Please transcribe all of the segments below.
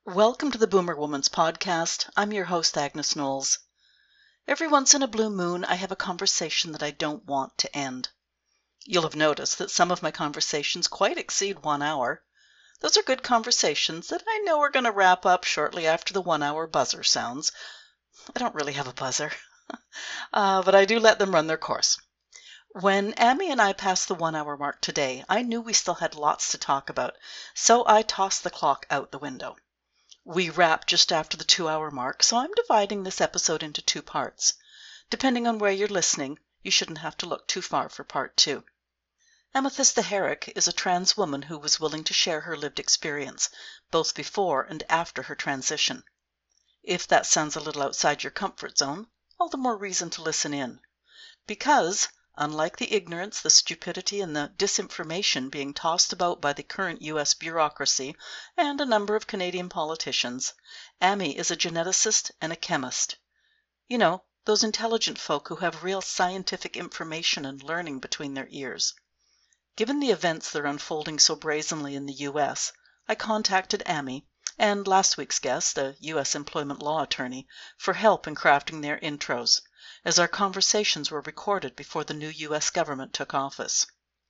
Welcome to the Boomer Woman's podcast. I'm your host, Agnes Knowles. Every once in a blue moon, I have a conversation that I don't want to end. You'll have noticed that some of my conversations quite exceed 1 hour. Those are good conversations that I know are going to wrap up shortly after the 1 hour buzzer sounds. I don't really have a buzzer, but I do let them run their course. When Amy and I passed the 1 hour mark today, I knew we still had lots to talk about, so I tossed the clock out the window. We wrap just after the 2 hour mark, so I'm dividing this episode into 2 parts. Depending on where you're listening, you shouldn't have to look too far for part 2. Amethysta Herrick is a trans woman who was willing to share her lived experience, both before and after her transition. If that sounds a little outside your comfort zone, all the more reason to listen in. Because, unlike the ignorance, the stupidity, and the disinformation being tossed about by the current U.S. bureaucracy and a number of Canadian politicians, Amy is a geneticist and a chemist. You know, those intelligent folk who have real scientific information and learning between their ears. Given the events that are unfolding so brazenly in the U.S., I contacted Amy and last week's guest, a U.S. employment law attorney, for help in crafting their intros, as our conversations were recorded before the new U.S. government took office.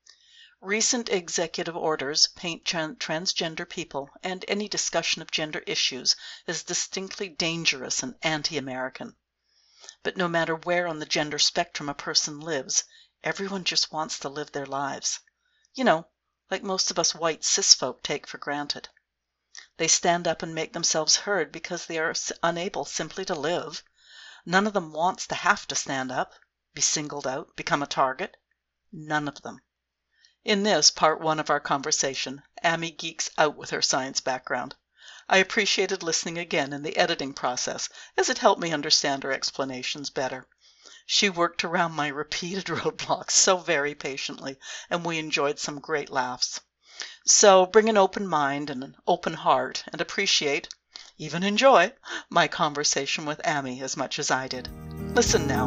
Recent executive orders paint transgender people and any discussion of gender issues as distinctly dangerous and anti-American. But no matter where on the gender spectrum a person lives, everyone just wants to live their lives. You know, like most of us white cis folk take for granted. They stand up and make themselves heard because they are unable simply to live. None of them wants to have to stand up, be singled out, become a target. None of them. In this, part 1 of our conversation, Amy geeks out with her science background. I appreciated listening again in the editing process, as it helped me understand her explanations better. She worked around my repeated roadblocks so very patiently, and we enjoyed some great laughs. So bring an open mind and an open heart and appreciate, even enjoy, my conversation with Amy as much as I did. Listen now.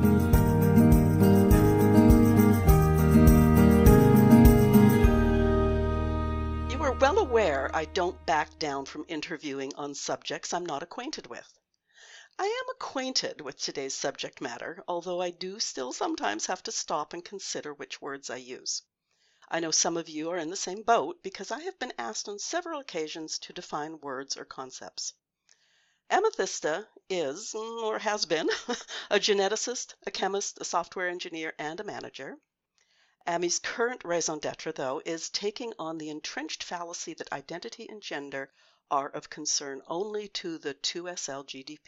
You are well aware I don't back down from interviewing on subjects I'm not acquainted with. I am acquainted with today's subject matter, although I do still sometimes have to stop and consider which words I use. I know some of you are in the same boat because I have been asked on several occasions to define words or concepts. Amethysta is, or has been, a geneticist, a chemist, a software engineer, and a manager. Amy's current raison d'etre, though, is taking on the entrenched fallacy that identity and gender are of concern only to the 2SL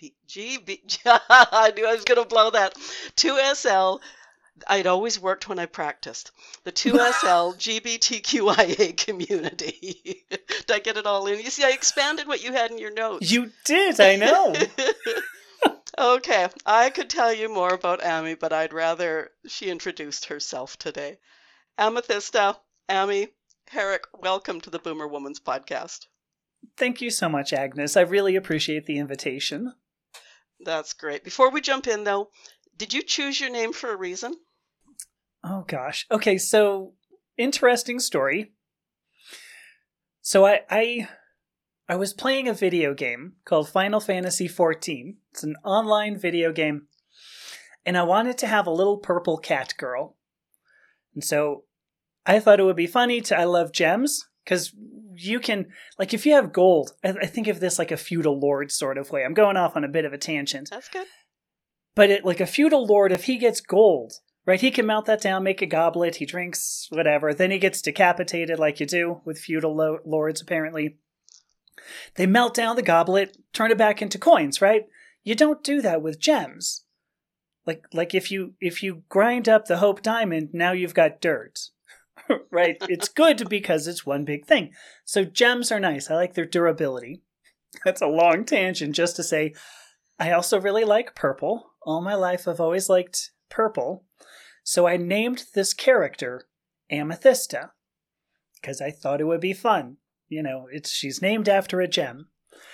I knew I was going to blow that. 2SL, I'd always worked when I practiced. The 2SL GBTQIA community. Did I get it all in? You see, I expanded what you had in your notes. You did, I know. Okay, I could tell you more about Amy, but I'd rather she introduced herself today. Amethysta, Amy, Herrick, welcome to the Boomer Woman's podcast. Thank you so much, Agnes. I really appreciate the invitation. That's great. Before we jump in, though, did you choose your name for a reason? Oh, gosh. Okay, so, interesting story. So I was playing a video game called Final Fantasy XIV. It's an online video game. And I wanted to have a little purple cat girl. And so I thought it would be funny I love gems. Because you can, like, if you have gold, I think of this like a feudal lord sort of way. I'm going off on a bit of a tangent. That's good. But like a feudal lord, if he gets gold, right, he can melt that down, make a goblet, he drinks, whatever. Then he gets decapitated like you do with feudal lords, apparently. They melt down the goblet, turn it back into coins, right? You don't do that with gems. Like if you grind up the Hope Diamond, now you've got dirt. Right? It's good because it's one big thing. So gems are nice. I like their durability. That's a long tangent just to say I also really like purple. All my life I've always liked purple. So I named this character Amethysta because I thought it would be fun. You know, she's named after a gem.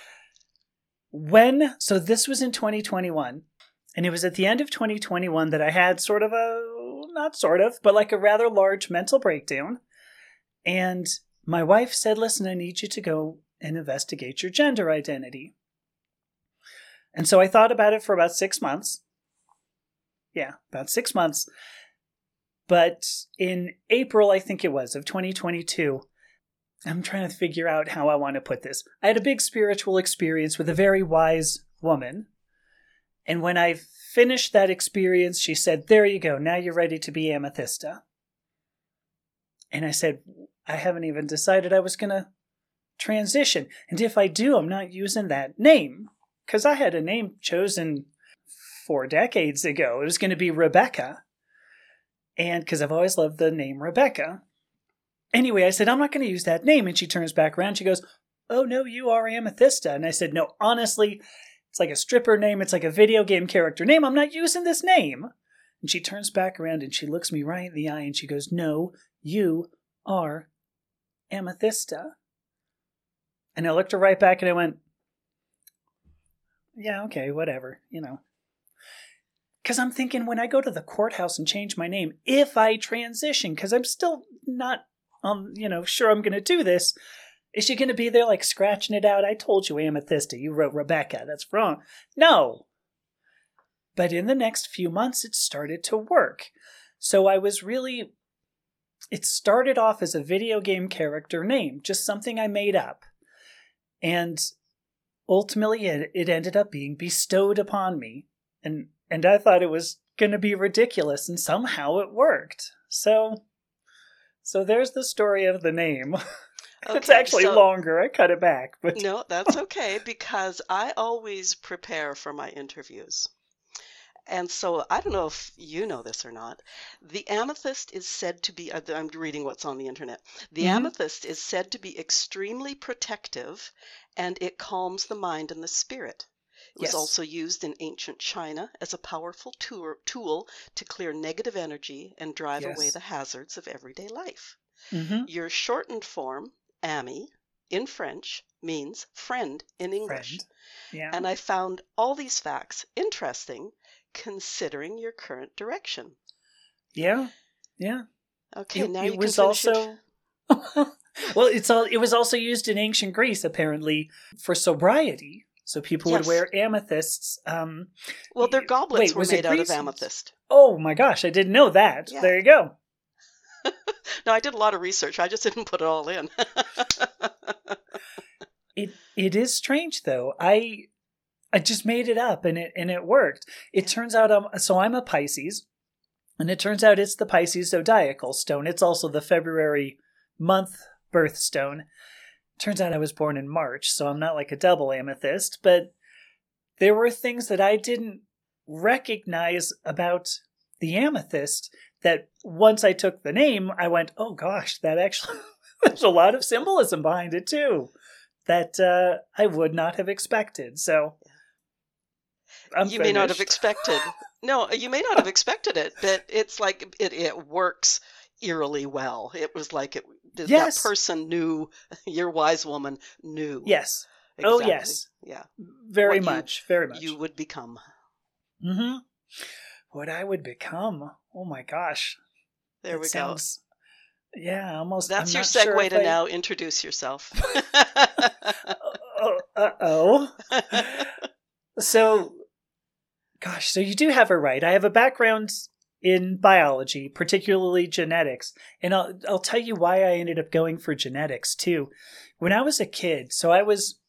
So this was in 2021, and it was at the end of 2021 that I had but like a rather large mental breakdown. And my wife said, listen, I need you to go and investigate your gender identity. And so I thought about it for about 6 months. Yeah, about 6 months. But in April, I think it was, of 2022, I'm trying to figure out how I want to put this. I had a big spiritual experience with a very wise woman. And when I finished that experience, she said, "There you go. Now you're ready to be Amethysta." And I said, "I haven't even decided I was going to transition. And if I do, I'm not using that name." Because I had a name chosen 4 decades ago. It was going to be Rebecca. And because I've always loved the name Rebecca. Anyway, I said, "I'm not going to use that name." And she turns back around. She goes, "Oh, no, you are Amethysta." And I said, "No, honestly, it's like a stripper name. It's like a video game character name. I'm not using this name." And she turns back around and she looks me right in the eye and she goes, "No, you are Amethysta." And I looked her right back and I went, "Yeah, okay, whatever, Because I'm thinking when I go to the courthouse and change my name, if I transition, because I'm still not, sure I'm going to do this, is she going to be there like scratching it out? "I told you, Amethysta, you wrote Rebecca. That's wrong." No. But in the next few months, it started to work. So it started off as a video game character name, just something I made up. And ultimately, it ended up being bestowed upon me. And I thought it was going to be ridiculous, and somehow it worked. So there's the story of the name. Okay, It's actually longer. I cut it back. But no, that's okay, because I always prepare for my interviews. And so I don't know if you know this or not. The amethyst is said to be, I'm reading what's on the internet. The amethyst is said to be extremely protective, and it calms the mind and the spirit. It was also used in ancient China as a powerful tool to clear negative energy and drive away the hazards of everyday life. Your shortened form, Ami, in French, means friend in English. Yeah. And I found all these facts interesting, considering your current direction. Yeah. Okay, now it you was can finish also well, it was also used in ancient Greece apparently for sobriety. So people would wear amethysts. Well, their goblets were made out of amethyst. Oh my gosh, I didn't know that. Yeah. There you go. No, I did a lot of research. I just didn't put it all in. It is strange though. I just made it up and it worked. It turns out I'm a Pisces, and it turns out it's the Pisces zodiacal stone. It's also the February month birthstone. Turns out I was born in March, so I'm not like a double amethyst, but there were things that I didn't recognize about the amethyst that once I took the name, I went, "Oh gosh, that actually, there's a lot of symbolism behind it too that I would not have expected." So you may not have expected. No, you may not have expected it, but it's like it works eerily well. It was like that person knew, your wise woman knew. Yes. Exactly. Oh, yes. Yeah. Very much. You would become. What I would become. Oh my gosh. There we go. Yeah, almost. That's your segue to now introduce yourself. So, gosh, so you do have it right. I have a background in biology, particularly genetics. And I'll tell you why I ended up going for genetics too. When I was a kid, so I was,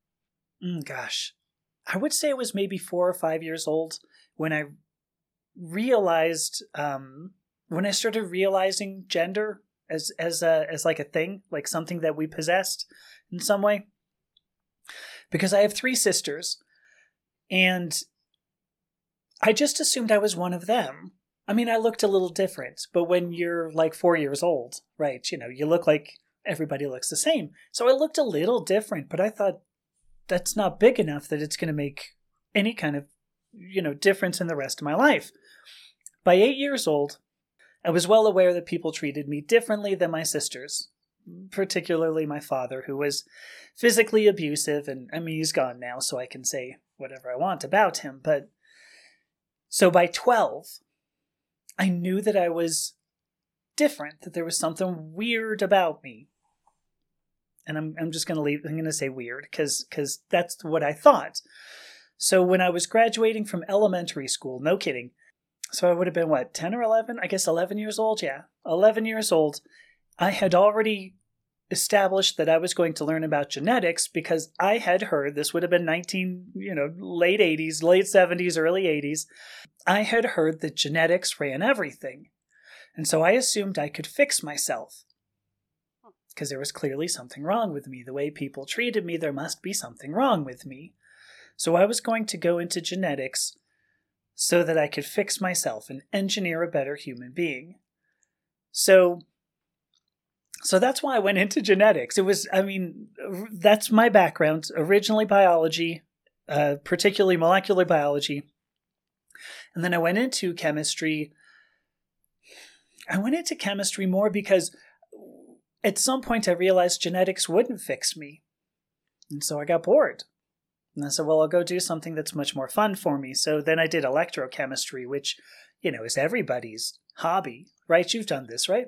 I would say it was maybe 4 or 5 years old when I realized, when I started realizing gender as like a thing, like something that we possessed in some way. Because I have 3 sisters, and I just assumed I was one of them. I mean, I looked a little different, but when you're like 4 years old, right, you look like everybody looks the same. So I looked a little different, but I thought that's not big enough that it's going to make any kind of, difference in the rest of my life. By 8 years old, I was well aware that people treated me differently than my sisters, particularly my father, who was physically abusive, and I mean, he's gone now, so I can say whatever I want about him, but so by 12, I knew that I was different, that there was something weird about me. and I'm just going to leave. I'm going to say weird because that's what I thought. So when I was graduating from elementary school, no kidding. So I would have been, 10 or 11? I guess 11 years old, yeah. 11 years old. I had already established that I was going to learn about genetics because I had heard, this would have been late 80s, late 70s, early 80s. I had heard that genetics ran everything. And so I assumed I could fix myself. Because there was clearly something wrong with me. The way people treated me, there must be something wrong with me. So I was going to go into genetics so that I could fix myself and engineer a better human being. So that's why I went into genetics. That's my background. Originally biology, particularly molecular biology. And then I went into chemistry. I went into chemistry more because at some point I realized genetics wouldn't fix me. And so I got bored. And I said, well, I'll go do something that's much more fun for me. So then I did electrochemistry, which, is everybody's hobby, right? You've done this, right?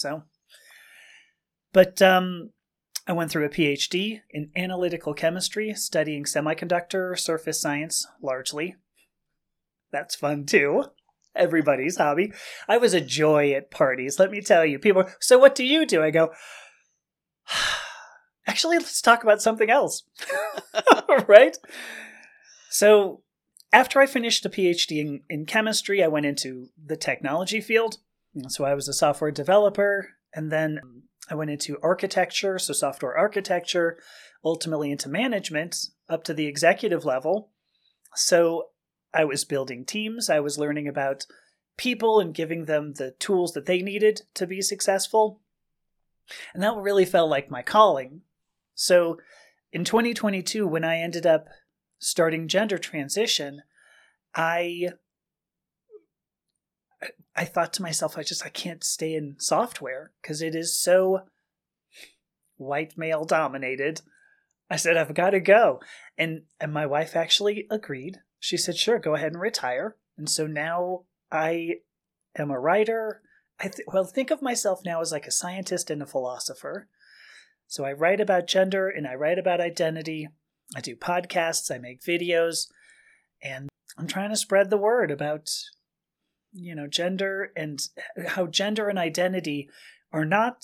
But I went through a PhD in analytical chemistry, studying semiconductor surface science, largely. That's fun, too. Everybody's hobby. I was a joy at parties, let me tell you. People are, so what do you do? I go, actually, let's talk about something else. Right? So after I finished a PhD in chemistry, I went into the technology field. So I was a software developer, and then I went into architecture, so software architecture, ultimately into management, up to the executive level. So I was building teams. I was learning about people and giving them the tools that they needed to be successful. And that really felt like my calling. So in 2022, when I ended up starting gender transition, I thought to myself, I can't stay in software because it is so white male dominated. I said, I've got to go. And my wife actually agreed. She said, sure, go ahead and retire. And so now I am a writer. Think of myself now as like a scientist and a philosopher. So I write about gender and I write about identity. I do podcasts, I make videos, and I'm trying to spread the word about, gender and how gender and identity they're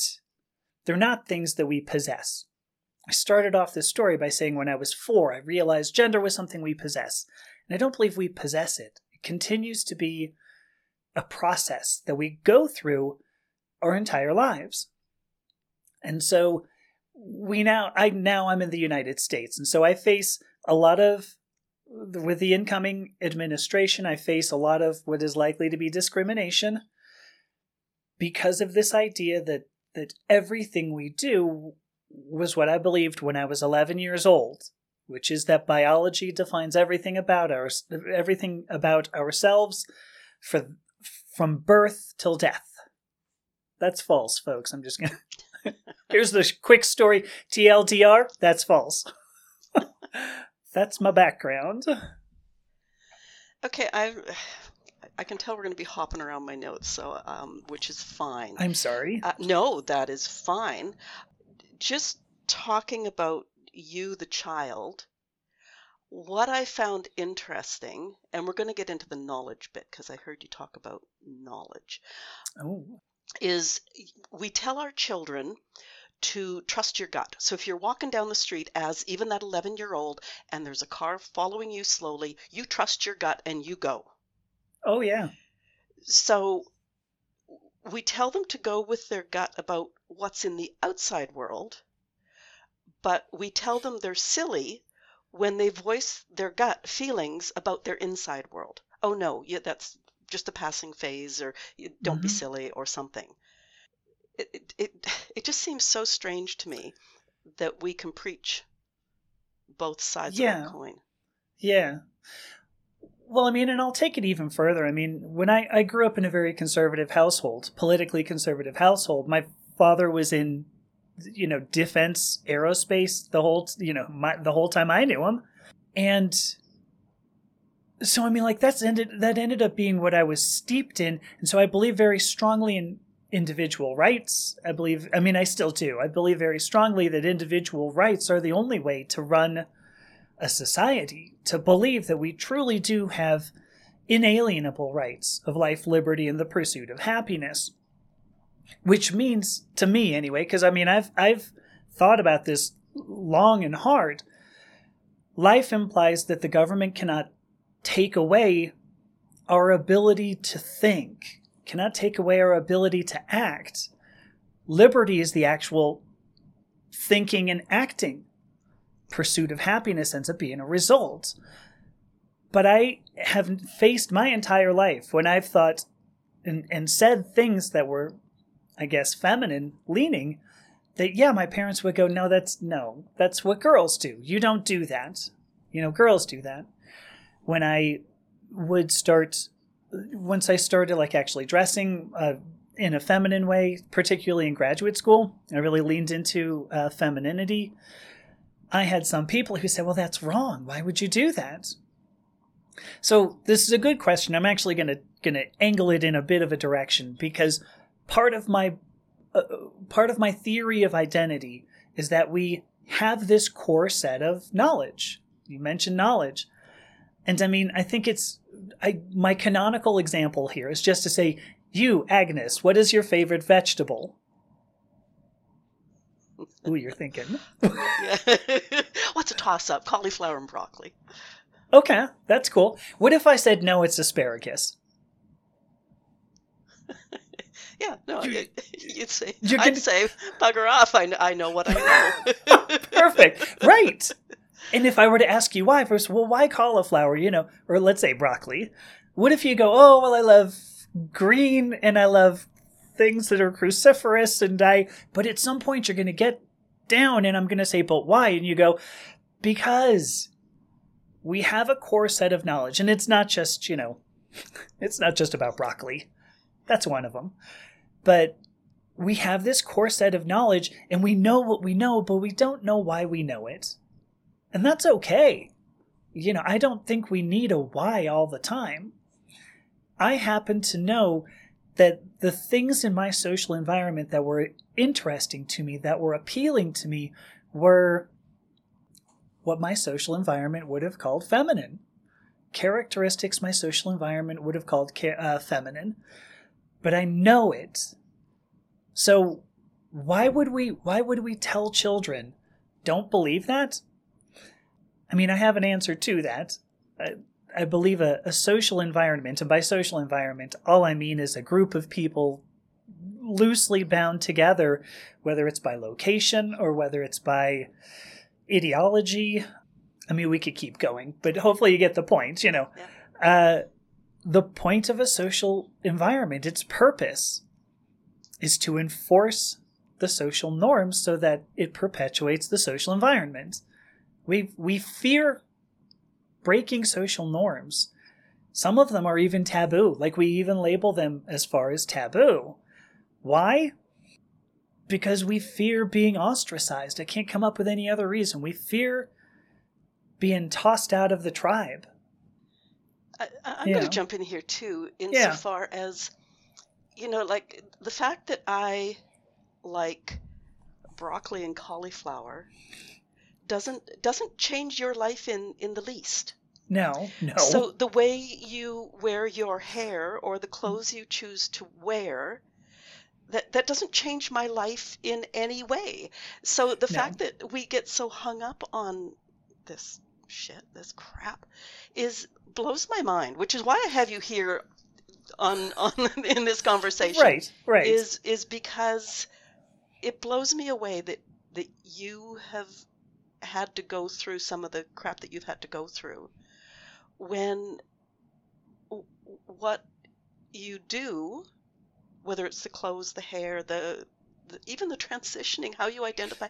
not things that we possess. I started off this story by saying when I was 4, I realized gender was something we possess. And I don't believe we possess it. It continues to be a process that we go through our entire lives. And so I'm in the United States. And so I face a lot of, with the incoming administration, I face a lot of what is likely to be discrimination because of this idea that everything we do was what I believed when I was 11 years old, which is that biology defines everything about ourselves from birth till death. That's false, folks. I'm just gonna. Here's the quick story. TLDR. That's false. That's my background. Okay, I can tell we're going to be hopping around my notes, so which is fine. I'm sorry. No, that is fine. Just talking about you, the child, what I found interesting, and we're going to get into the knowledge bit because I heard you talk about knowledge, is we tell our children to trust your gut. So if you're walking down the street as even that 11-year-old and there's a car following you slowly, you trust your gut and you go. Oh, yeah. So we tell them to go with their gut about what's in the outside world, but we tell them they're silly when they voice their gut feelings about their inside world. Oh, no, that's just a passing phase, or don't be silly or something. It just seems so strange to me that we can preach both sides of the coin. Yeah. Well, and I'll take it even further. When I grew up in a very conservative household, politically conservative household, my father was in, defense, aerospace the whole time I knew him. And so, that ended up being what I was steeped in. And so I believe very strongly individual rights. I still do. I believe very strongly that individual rights are the only way to run a society, to believe that we truly do have inalienable rights of life, liberty, and the pursuit of happiness. Which means, to me anyway, because I've thought about this long and hard, life implies that the government cannot take away our ability to think, cannot take away our ability to act. Liberty is the actual thinking and acting. Pursuit of happiness ends up being a result. But I have faced my entire life when I've thought and said things that were, I guess, feminine leaning, that, yeah, my parents would go, no, that's what girls do. You don't do that. Girls do that. When I would once I started like actually dressing in a feminine way, particularly in graduate school, I really leaned into femininity. I had some people who said, well, that's wrong. Why would you do that? So this is a good question. I'm actually going to angle it in a bit of a direction, because part of my theory of identity is that we have this core set of knowledge. You mentioned knowledge. And I think my canonical example here is just to say, you, Agnes, what is your favorite vegetable? Ooh, you're thinking. What's a toss-up? Cauliflower and broccoli. Okay, that's cool. What if I said, no, it's asparagus? Yeah, no, I'd say, bugger off, I know what I know. Perfect, right. And if I were to ask you why, first, well, why cauliflower, or let's say broccoli? What if you go, oh, well, I love green and I love things that are cruciferous but at some point you're going to get down and I'm going to say, but why? And you go, because we have a core set of knowledge, and it's not just, it's not just about broccoli. That's one of them. But we have this core set of knowledge, and we know what we know, but we don't know why we know it. And that's okay. I don't think we need a why all the time. I happen to know that the things in my social environment that were interesting to me, that were appealing to me, were what my social environment would have called feminine. Characteristics my social environment would have called feminine. But I know it. So why would we tell children, don't believe that? I have an answer to that. I believe a social environment, and by social environment, all I mean is a group of people loosely bound together, whether it's by location or whether it's by ideology. We could keep going, but hopefully you get the point, Yeah. The point of a social environment, its purpose, is to enforce the social norms so that it perpetuates the social environment. We fear breaking social norms. Some of them are even taboo. Like, we even label them as far as taboo. Why? Because we fear being ostracized. I can't come up with any other reason. We fear being tossed out of the tribe. I'm going to jump in here too, insofar as, like the fact that I like broccoli and cauliflower doesn't change your life in the least. No. So the way you wear your hair or the clothes you choose to wear, that doesn't change my life in any way. So the fact that we get so hung up on this crap blows my mind, which is why I have you here on in this conversation. Right. Is because it blows me away that you have had to go through some of the crap that you've had to go through, when what you do, whether it's the clothes, the hair, the even the transitioning, how you identify,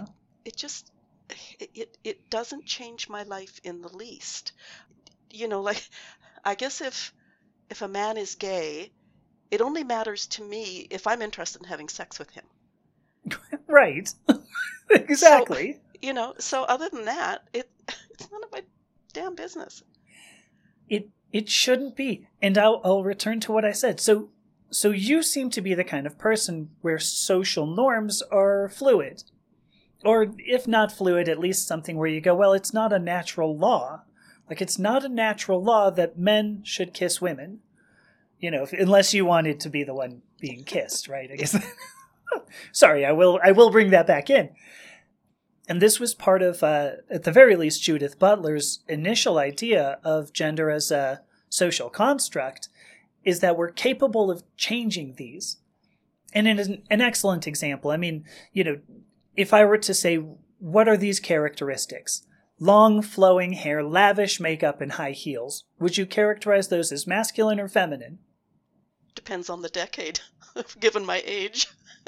it doesn't change my life in the least. Like, I guess if a man is gay, it only matters to me if I'm interested in having sex with him. Right. Exactly. So other than that, it's none of my damn business. It shouldn't be. And I'll return to what I said. So So you seem to be the kind of person where social norms are fluid. Or if not fluid, at least something where you go, well, it's not a natural law. Like, it's not a natural law that men should kiss women. Unless you wanted to be the one being kissed, right? I guess. Sorry, I will bring that back in. And this was part of, at the very least, Judith Butler's initial idea of gender as a social construct, is that we're capable of changing these. And in an excellent example, I mean, if I were to say, what are these characteristics? Long, flowing hair, lavish makeup, and high heels. Would you characterize those as masculine or feminine? Depends on the decade, given my age.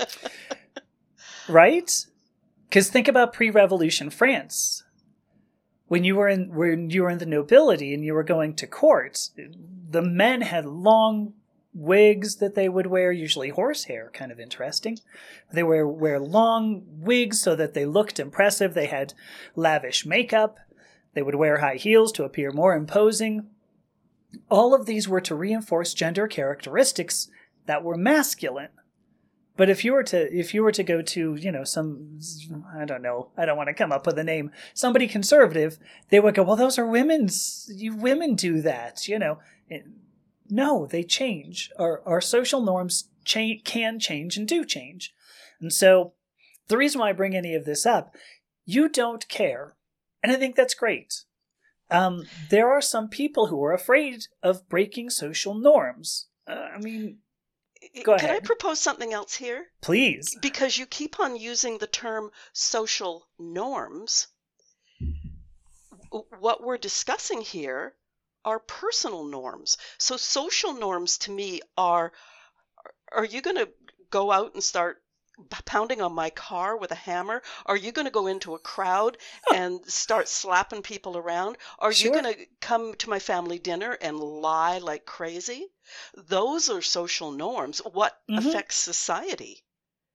Right? Because think about pre-revolution France. When you were in the nobility and you were going to court, the men had long wigs that they would wear, usually horsehair, kind of interesting. They would wear long wigs so that they looked impressive. They had lavish makeup. They would wear high heels to appear more imposing. All of these were to reinforce gender characteristics that were masculine. But if you were to go to, some, I don't know, I don't want to come up with a name, somebody conservative, they would go, well, those are women's, women do that, No, they change. Our social norms can change and do change. And so the reason why I bring any of this up, you don't care. And I think that's great. There are some people who are afraid of breaking social norms. Go ahead. Can I propose something else here? Please. Because you keep on using the term social norms. What we're discussing here are personal norms. So social norms to me are you going to go out and start pounding on my car with a hammer? Are you going to go into a crowd and start slapping people around? Are you going to come to my family dinner and lie like crazy? Those are social norms. What affects society?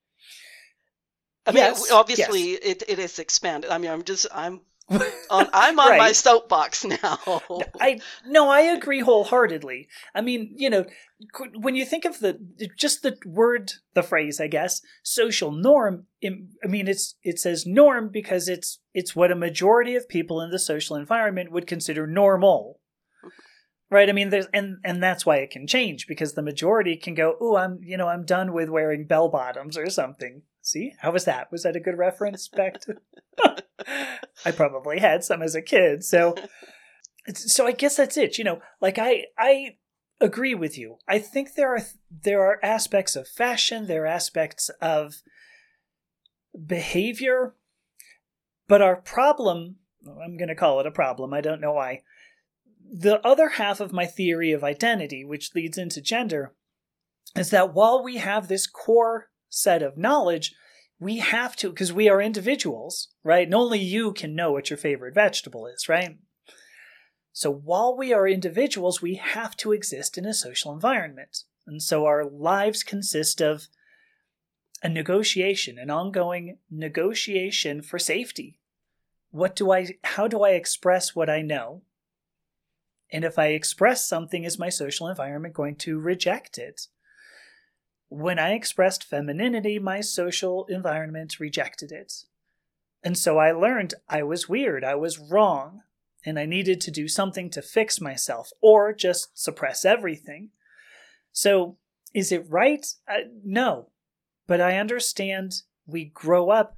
I mean, obviously, it is expanded. I mean, I'm on right. My soapbox now. I agree wholeheartedly. I mean, when you think of the phrase, I guess, social norm, I mean, it says norm because it's what a majority of people in the social environment would consider normal. Right? I mean, and that's why it can change, because the majority can go, "Ooh, I'm done with wearing bell bottoms or something." See? How was that? Was that a good reference back to? I probably had some as a kid. So I guess that's it. Like I agree with you. I think there are aspects of fashion, there are aspects of behavior, but our problem, I'm going to call it a problem, I don't know why. The other half of my theory of identity, which leads into gender, is that while we have this core set of knowledge, we have to, because we are individuals, right? And only you can know what your favorite vegetable is, right? So while we are individuals, we have to exist in a social environment. And so our lives consist of a negotiation, an ongoing negotiation for safety. How do I express what I know? And if I express something, is my social environment going to reject it? When I expressed femininity, my social environment rejected it. And so I learned I was weird, I was wrong, and I needed to do something to fix myself, or just suppress everything. So, is it right? No. But I understand we grow up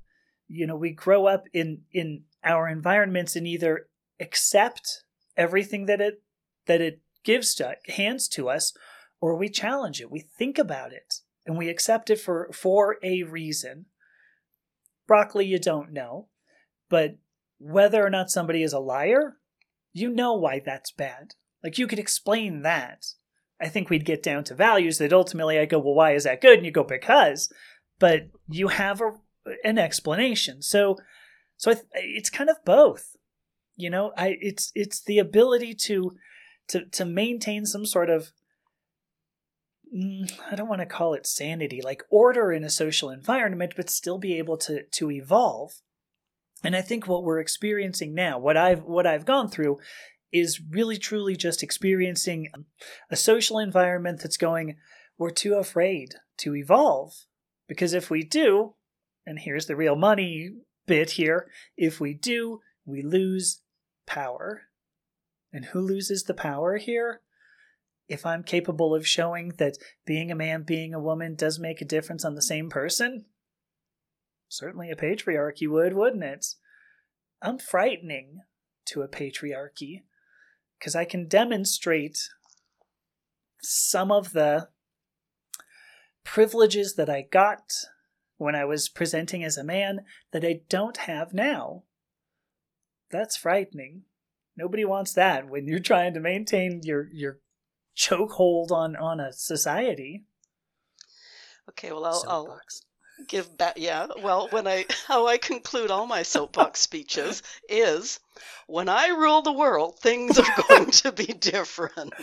in our environments and either accept everything that it hands to us, or we challenge it. We think about it and we accept it for a reason. Broccoli, you don't know, but whether or not somebody is a liar, you know why that's bad. Like, you could explain that. I think we'd get down to values that ultimately I go, well, why is that good? And you go, because. But you have an explanation. So it's kind of both. It's the ability to maintain some sort of, I don't want to call it sanity, like order in a social environment, but still be able to evolve. And I think what we're experiencing now, what I've gone through, is really truly just experiencing a social environment that's going, we're too afraid to evolve. Because if we do, and here's the real money bit here, if we do, we lose power. And who loses the power here? If I'm capable of showing that being a man, being a woman does make a difference on the same person, certainly a patriarchy would, wouldn't it? I'm frightening to a patriarchy because I can demonstrate some of the privileges that I got when I was presenting as a man that I don't have now. That's frightening. Nobody wants that when you're trying to maintain your chokehold on a society. Okay, well, I'll give back. Yeah, well, how I conclude all my soapbox speeches is, when I rule the world, things are going to be different.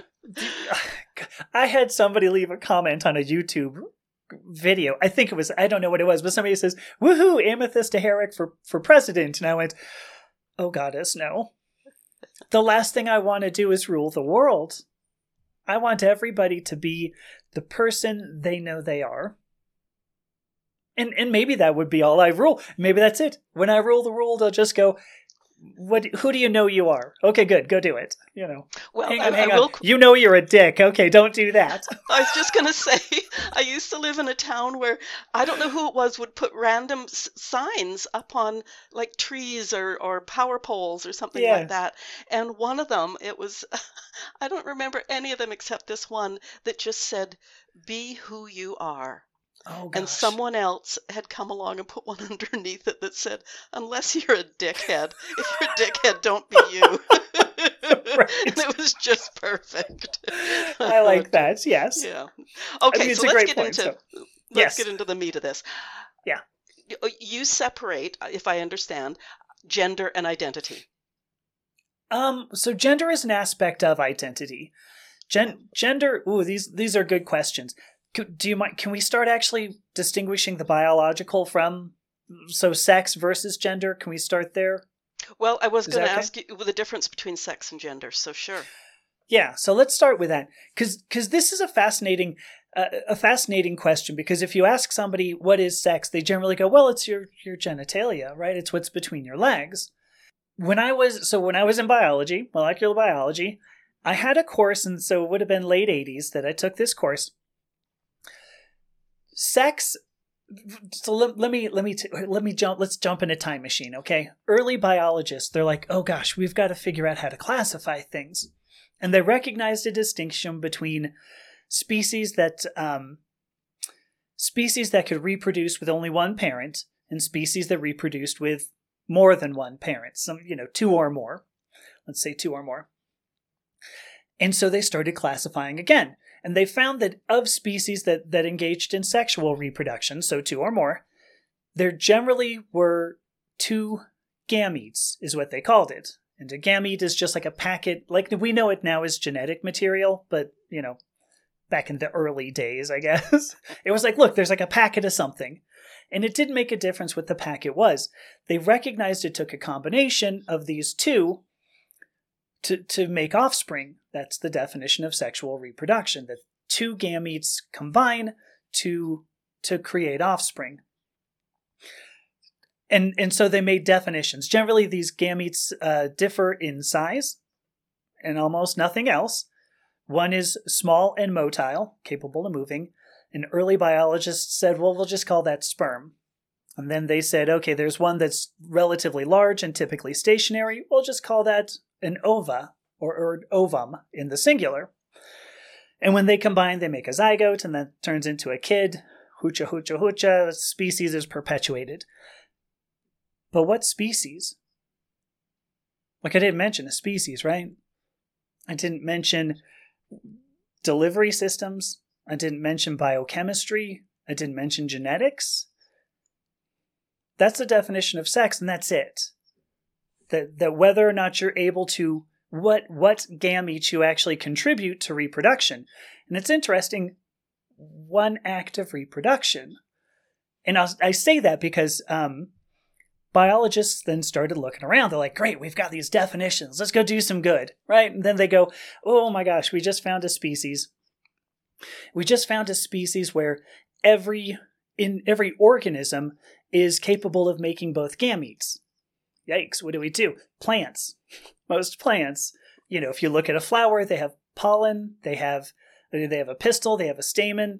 I had somebody leave a comment on a YouTube video. I think it was, I don't know what it was, but somebody says, "Woohoo, Amethyst to Herrick for president." And I went, oh goddess, no. The last thing I want to do is rule the world. I want everybody to be the person they know they are. And maybe that would be all I rule. Maybe that's it. When I rule the world, I'll just go, who do you know you are? Okay, good. Go do it. Well, hang on. You know you're a dick. Okay, don't do that. I was just going to say, I used to live in a town where, I don't know who it was, would put random signs up on like trees or power poles or something like that. And one of them, it was, I don't remember any of them except this one that just said, "Be who you are." Oh, gosh. And someone else had come along and put one underneath it that said, "Unless you're a dickhead. If you're a dickhead, don't be you." Right. And it was just perfect. I like that, yes. Yeah. Okay, I mean, so let's get into the meat of this. Yeah. You separate, if I understand, gender and identity. So gender is an aspect of identity. Gender, these are good questions. Do you mind? Can we start actually distinguishing the biological from sex versus gender? Can we start there? Well, I was going to ask you the difference between sex and gender, so sure. Yeah, so let's start with that because this is a fascinating question. Because if you ask somebody what is sex, they generally go, "Well, it's your genitalia, right? It's what's between your legs." When I was in biology, molecular biology, I had a course, and so it would have been late 80s that I took this course. Sex. So let's jump in a time machine, okay? Early biologists, they're like, oh gosh, we've got to figure out how to classify things, and they recognized a distinction between species that could reproduce with only one parent and species that reproduced with more than one parent. Some, two or more. Let's say two or more. And so they started classifying again. And they found that of species that engaged in sexual reproduction, so two or more, there generally were two gametes, is what they called it. And a gamete is just like a packet, like we know it now as genetic material, but, back in the early days, I guess, it was like, look, there's like a packet of something. And it didn't make a difference what the packet was. They recognized it took a combination of these two to make offspring. That's the definition of sexual reproduction, that two gametes combine to create offspring. And so they made definitions. Generally, these gametes differ in size and almost nothing else. One is small and motile, capable of moving. And early biologists said, well, we'll just call that sperm. And then they said, okay, there's one that's relatively large and typically stationary. We'll just call that an ova, or ovum in the singular. And when they combine, they make a zygote, and that turns into a kid. Hoocha, hoocha, hoocha. Species is perpetuated. But what species? Like, I didn't mention a species, right? I didn't mention delivery systems. I didn't mention biochemistry. I didn't mention genetics. That's the definition of sex, and that's it. That whether or not you're able to, what gametes you actually contribute to reproduction. And it's interesting, one act of reproduction. And I say that because biologists then started looking around. They're like, great, we've got these definitions. Let's go do some good, right? And then they go, oh my gosh, we just found a species We just found a species where every organism is capable of making both gametes. Yikes, what do? Plants. Most plants, if you look at a flower, they have pollen, they have a pistil, they have a stamen.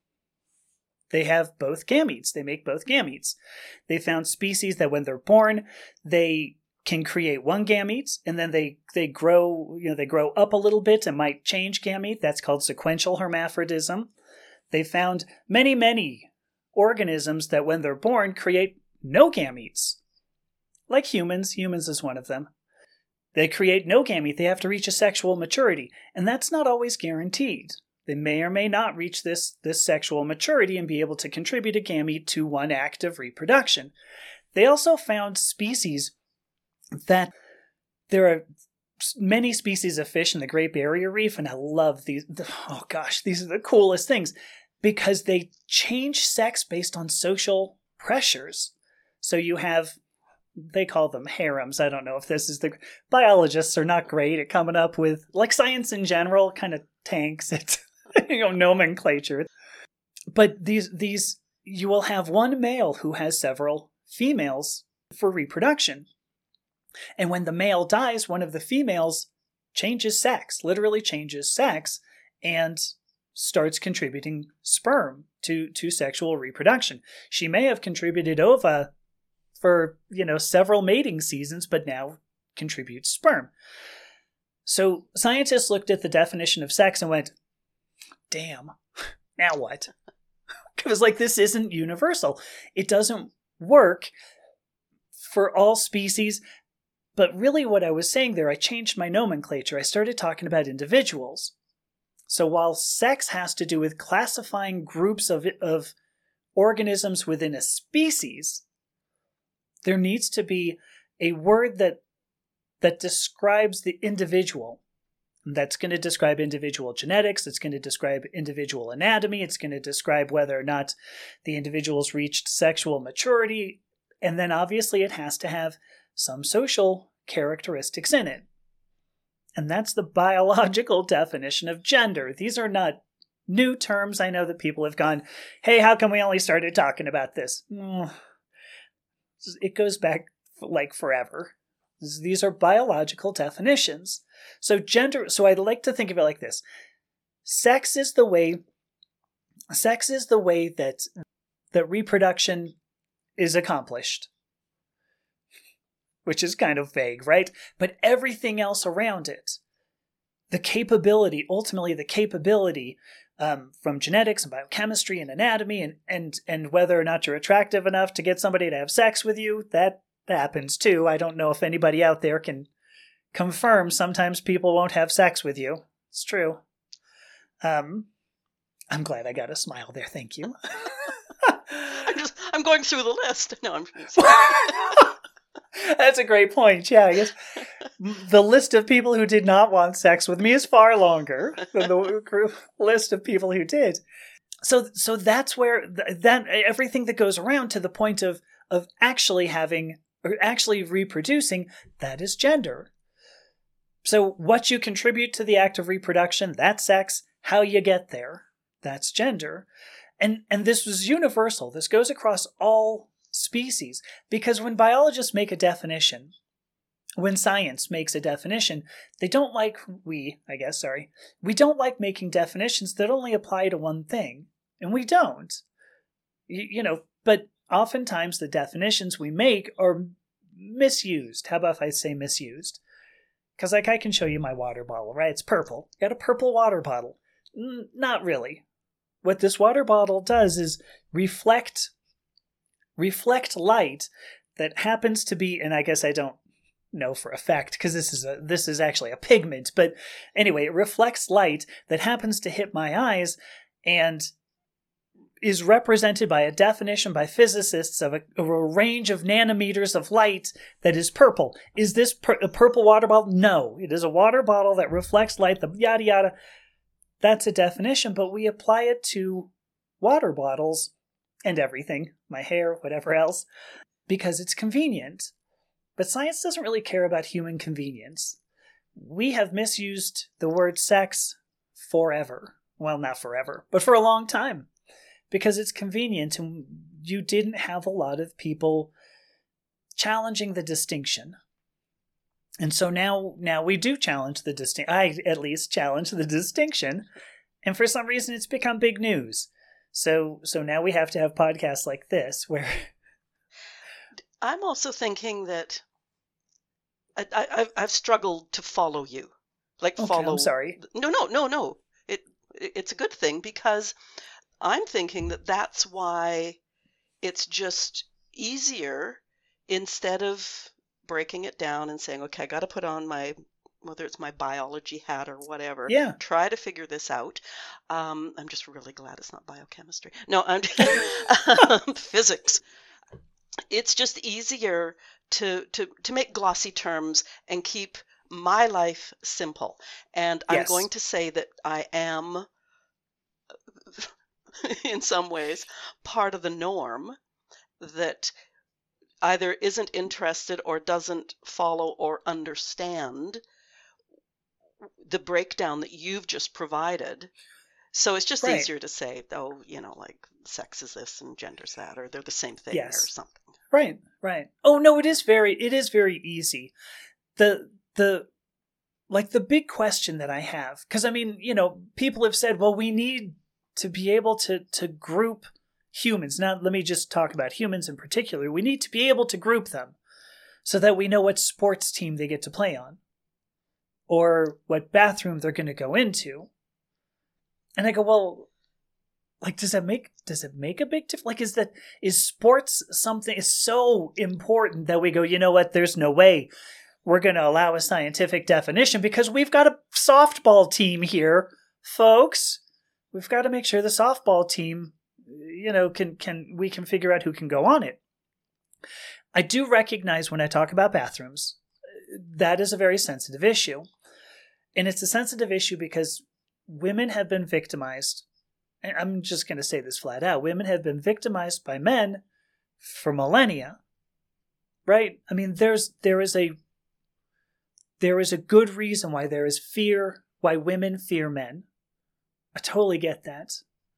They have both gametes. They make both gametes. They found species that when they're born, they can create one gamete, and then they grow, they grow up a little bit and might change gamete. That's called sequential hermaphrodism. They found many, many organisms that when they're born create no gametes. Like humans. Humans is one of them. They create no gamete. They have to reach a sexual maturity, and that's not always guaranteed. They may or may not reach this sexual maturity and be able to contribute a gamete to one act of reproduction. They also found species that there are many species of fish in the Great Barrier Reef, and I love these. Oh gosh, these are the coolest things because they change sex based on social pressures. So you have, they call them harems. I don't know if this is the biologists are not great at coming up with, like science in general kind of tanks it. Nomenclature. But these you will have one male who has several females for reproduction. And when the male dies, one of the females literally changes sex, and starts contributing sperm to sexual reproduction. She may have contributed ova for, several mating seasons, but now contributes sperm. So scientists looked at the definition of sex and went, damn, now what? Because this isn't universal. It doesn't work for all species. But really what I was saying there, I changed my nomenclature. I started talking about individuals. So while sex has to do with classifying groups of organisms within a species, there needs to be a word that describes the individual. That's going to describe individual genetics. It's going to describe individual anatomy. It's going to describe whether or not the individual's reached sexual maturity. And then obviously it has to have some social characteristics in it. And that's the biological definition of gender. These are not new terms. I know that people have gone, hey, how come we only started talking about this? It goes back forever. These are biological definitions. So I like to think of it like this. Sex is the way that reproduction is accomplished. Which is kind of vague, right? But everything else around it, ultimately the capability from genetics and biochemistry and anatomy and whether or not you're attractive enough to get somebody to have sex with you, that happens too. I don't know if anybody out there can confirm sometimes people won't have sex with you. It's true. I'm glad I got a smile there. Thank you. I'm going through the list. No, I'm That's a great point. Yeah, I guess the list of people who did not want sex with me is far longer than the list of people who did. So that's where that everything that goes around to the point of actually having or actually reproducing, that is gender. So what you contribute to the act of reproduction, that's sex. How you get there, that's gender. And this was universal. This goes across all species, because when biologists make a definition, when science makes a definition, we don't like making definitions that only apply to one thing. And we don't. But oftentimes the definitions we make are misused. How about if I say misused? Because I can show you my water bottle, right? It's purple. Got a purple water bottle. Not really. What this water bottle does is reflect light that happens to be, and I guess I don't know for a fact because this is actually a pigment, but anyway, it reflects light that happens to hit my eyes and is represented by a definition by physicists of a range of nanometers of light that is purple. Is this a purple water bottle? No, it is a water bottle that reflects light, the yada yada. That's a definition, but we apply it to water bottles and everything, my hair, whatever else, because it's convenient. But science doesn't really care about human convenience. We have misused the word sex forever. Well, not forever, but for a long time. Because it's convenient and you didn't have a lot of people challenging the distinction. And so now we do challenge the distinction. I at least challenge the distinction. And for some reason it's become big news. So now we have to have podcasts like this where... I'm also thinking that I've struggled to follow you. Like Okay, follow... I'm sorry. No. It's a good thing because I'm thinking that that's why it's just easier instead of breaking it down and saying, okay, I got to put on whether it's my biology hat or whatever, Yeah. try to figure this out. I'm just really glad it's not biochemistry. No, I'm physics. It's just easier to make glossy terms and keep my life simple. And I'm Yes. going to say that I am, in some ways, part of the norm that either isn't interested or doesn't follow or understand the breakdown that you've just provided. So it's just Right. easier to say, oh, like sex is this and gender's that, or they're the same thing Yes. or something. Right. Oh no, it is very easy. The big question that I have, because I mean, people have said, well, we need to be able to group humans. Now, let me just talk about humans in particular. We need to be able to group them so that we know what sports team they get to play on or what bathroom they're going to go into. And I go, well, like, does it make a big difference? Like, is sports something is so important that we go, you know what? There's no way we're going to allow a scientific definition because we've got a softball team here, folks. We've got to make sure the softball team, we can figure out who can go on it. I do recognize when I talk about bathrooms, that is a very sensitive issue. And it's a sensitive issue because women have been victimized. And I'm just going to say this flat out. Women have been victimized by men for millennia. Right? I mean, there is a good reason why there is fear, why women fear men. I totally get that.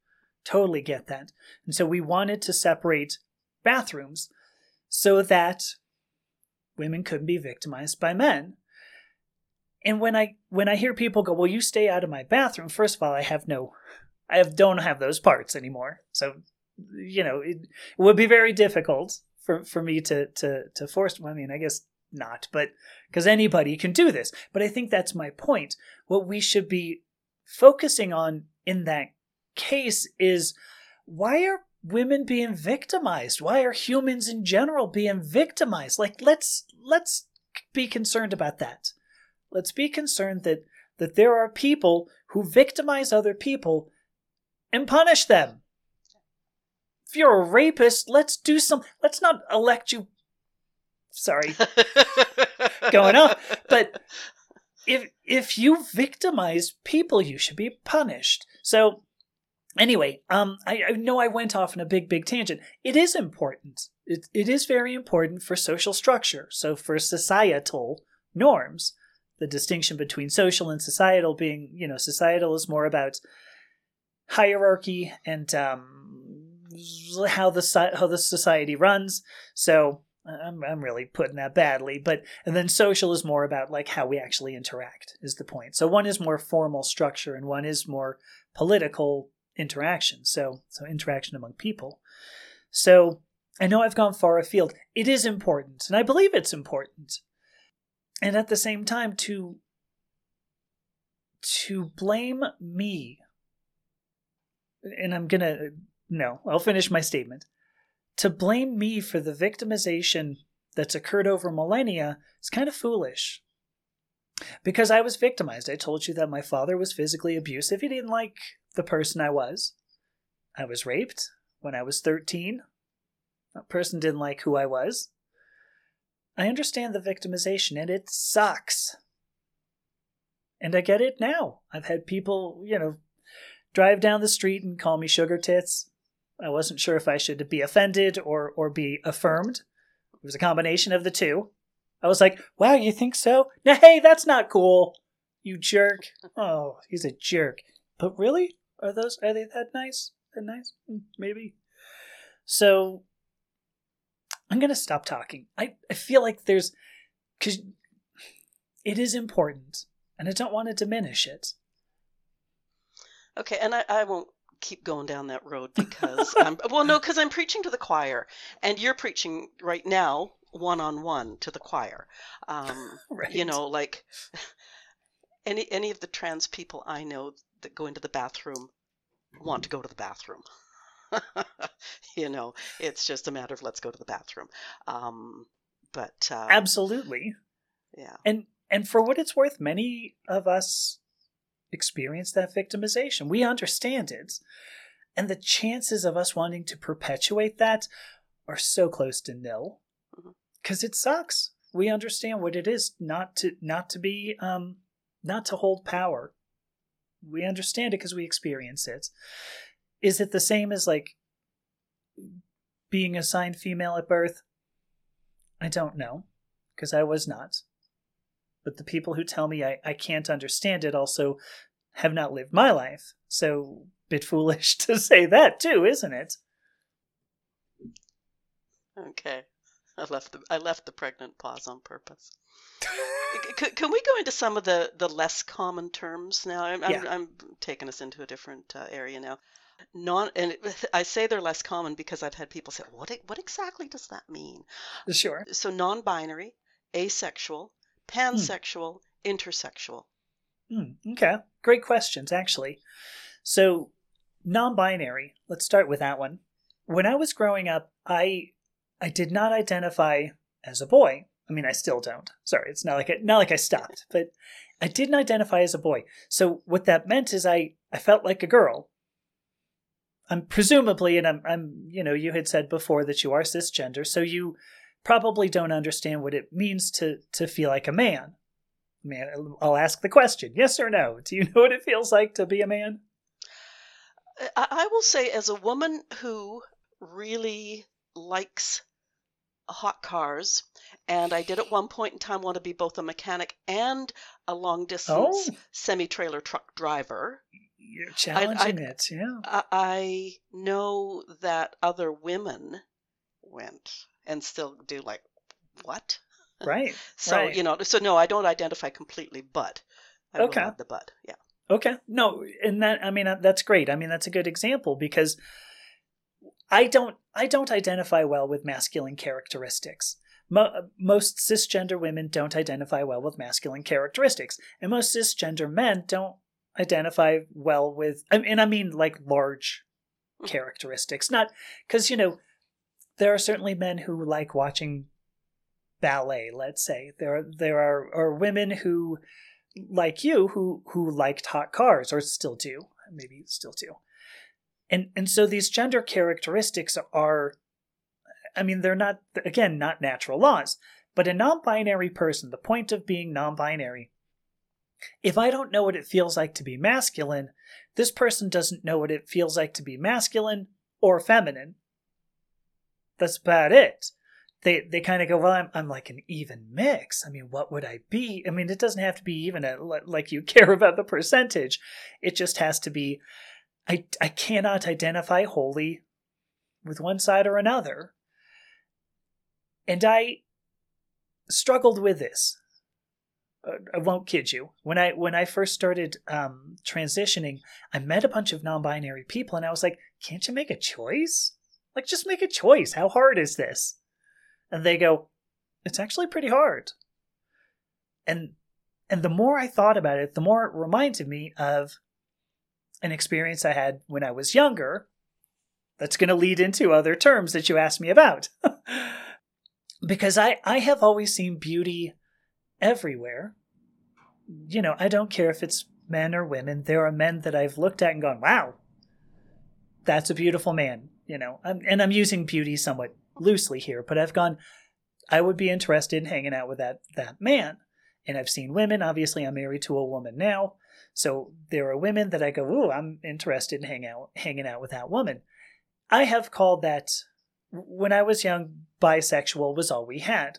And so we wanted to separate bathrooms so that women couldn't be victimized by men. And when I hear people go, well, you stay out of my bathroom, first of all, don't have those parts anymore. So, it would be very difficult for me to force, I mean, I guess not, but because anybody can do this. But I think that's my point. What we should be focusing on in that case is, why are women being victimized? Why are humans in general being victimized? Like, let's be concerned about that. Let's be concerned that there are people who victimize other people and punish them. If you're a rapist, let's not elect you. Sorry. Going off. But if you victimize people, you should be punished. So anyway, I know I went off on a big tangent. It is important. It is very important for social structure. So for societal norms, the distinction between social and societal being, societal is more about hierarchy and how the society runs. So I'm really putting that badly, and then social is more about like how we actually interact is the point. So one is more formal structure and one is more political interaction. So interaction among people. So I know I've gone far afield. It is important, and I believe it's important. And at the same time, to blame me, and I'll finish my statement. To blame me for the victimization that's occurred over millennia is kind of foolish. Because I was victimized. I told you that my father was physically abusive. He didn't like the person I was. I was raped when I was 13. That person didn't like who I was. I understand the victimization, and it sucks. And I get it now. I've had people, drive down the street and call me sugar tits. I wasn't sure if I should be offended or be affirmed. It was a combination of the two. I was like, wow, you think so? No, hey, that's not cool. You jerk. Oh, he's a jerk. But really? Are they that nice? That nice? Maybe. So I'm going to stop talking. I feel like because it is important, and I don't want to diminish it. Okay, and I won't keep going down that road because because I'm preaching to the choir, and you're preaching right now one-on-one to the choir. Right. Like any of the trans people I know that go into the bathroom want to go to the bathroom. It's just a matter of let's go to the bathroom. Absolutely. Yeah. And for what it's worth, many of us experience that victimization. We understand it. And the chances of us wanting to perpetuate that are so close to nil. Because it sucks. We understand what it is not to hold power. We understand it because we experience it. Is it the same as like being assigned female at birth? I don't know, because I was not. But the people who tell me I can't understand it also have not lived my life. So, bit foolish to say that too, isn't it? Okay. I left the pregnant pause on purpose. Can we go into some of the less common terms now? I'm taking us into a different area now. I say they're less common because I've had people say, what exactly does that mean? Sure. So non-binary, asexual, pansexual, intersexual. Okay. Great questions, actually. So non-binary, let's start with that one. When I was growing up, I did not identify as a boy. I mean, I still don't. Sorry, it's not like I stopped, but I didn't identify as a boy. So what that meant is I felt like a girl. I'm presumably, and I'm you had said before that you are cisgender, so you probably don't understand what it means to feel like a man. I mean, I'll ask the question, yes or no? Do you know what it feels like to be a man? I will say, as a woman who really likes hot cars, and I did at one point in time want to be both a mechanic and a long-distance semi-trailer truck driver. You're challenging it, yeah. I know that other women went and still do, like, what? Right. So, right. So no, I don't identify completely, but I will add the but, yeah. Okay. No, and that's great. I mean, that's a good example because I don't identify well with masculine characteristics. Most cisgender women don't identify well with masculine characteristics, and most cisgender men don't identify well with, and I mean like large characteristics. Not because there are certainly men who like watching ballet. Let's say there are women who, like you, who liked hot cars or still do, maybe still do. And so these gender characteristics are, I mean, they're not, again, not natural laws, but a non-binary person, the point of being non-binary, if I don't know what it feels like to be masculine, this person doesn't know what it feels like to be masculine or feminine. That's about it. They kind of go, well, I'm like an even mix. I mean, what would I be? I mean, it doesn't have to be even like you care about the percentage. It just has to be, I cannot identify wholly with one side or another. And I struggled with this. I won't kid you. When I first started transitioning, I met a bunch of non-binary people, and I was like, can't you make a choice? Like, just make a choice. How hard is this? And they go, it's actually pretty hard. And the more I thought about it, the more it reminded me of an experience I had when I was younger. That's going to lead into other terms that you asked me about. Because I have always seen beauty everywhere. I don't care if it's men or women. There are men that I've looked at and gone, wow, that's a beautiful man. I'm using beauty somewhat loosely here, but I've gone, I would be interested in hanging out with that man. And I've seen women. Obviously, I'm married to a woman now. So there are women that I go, ooh, I'm interested in hanging out with that woman. I have called that, when I was young, bisexual was all we had.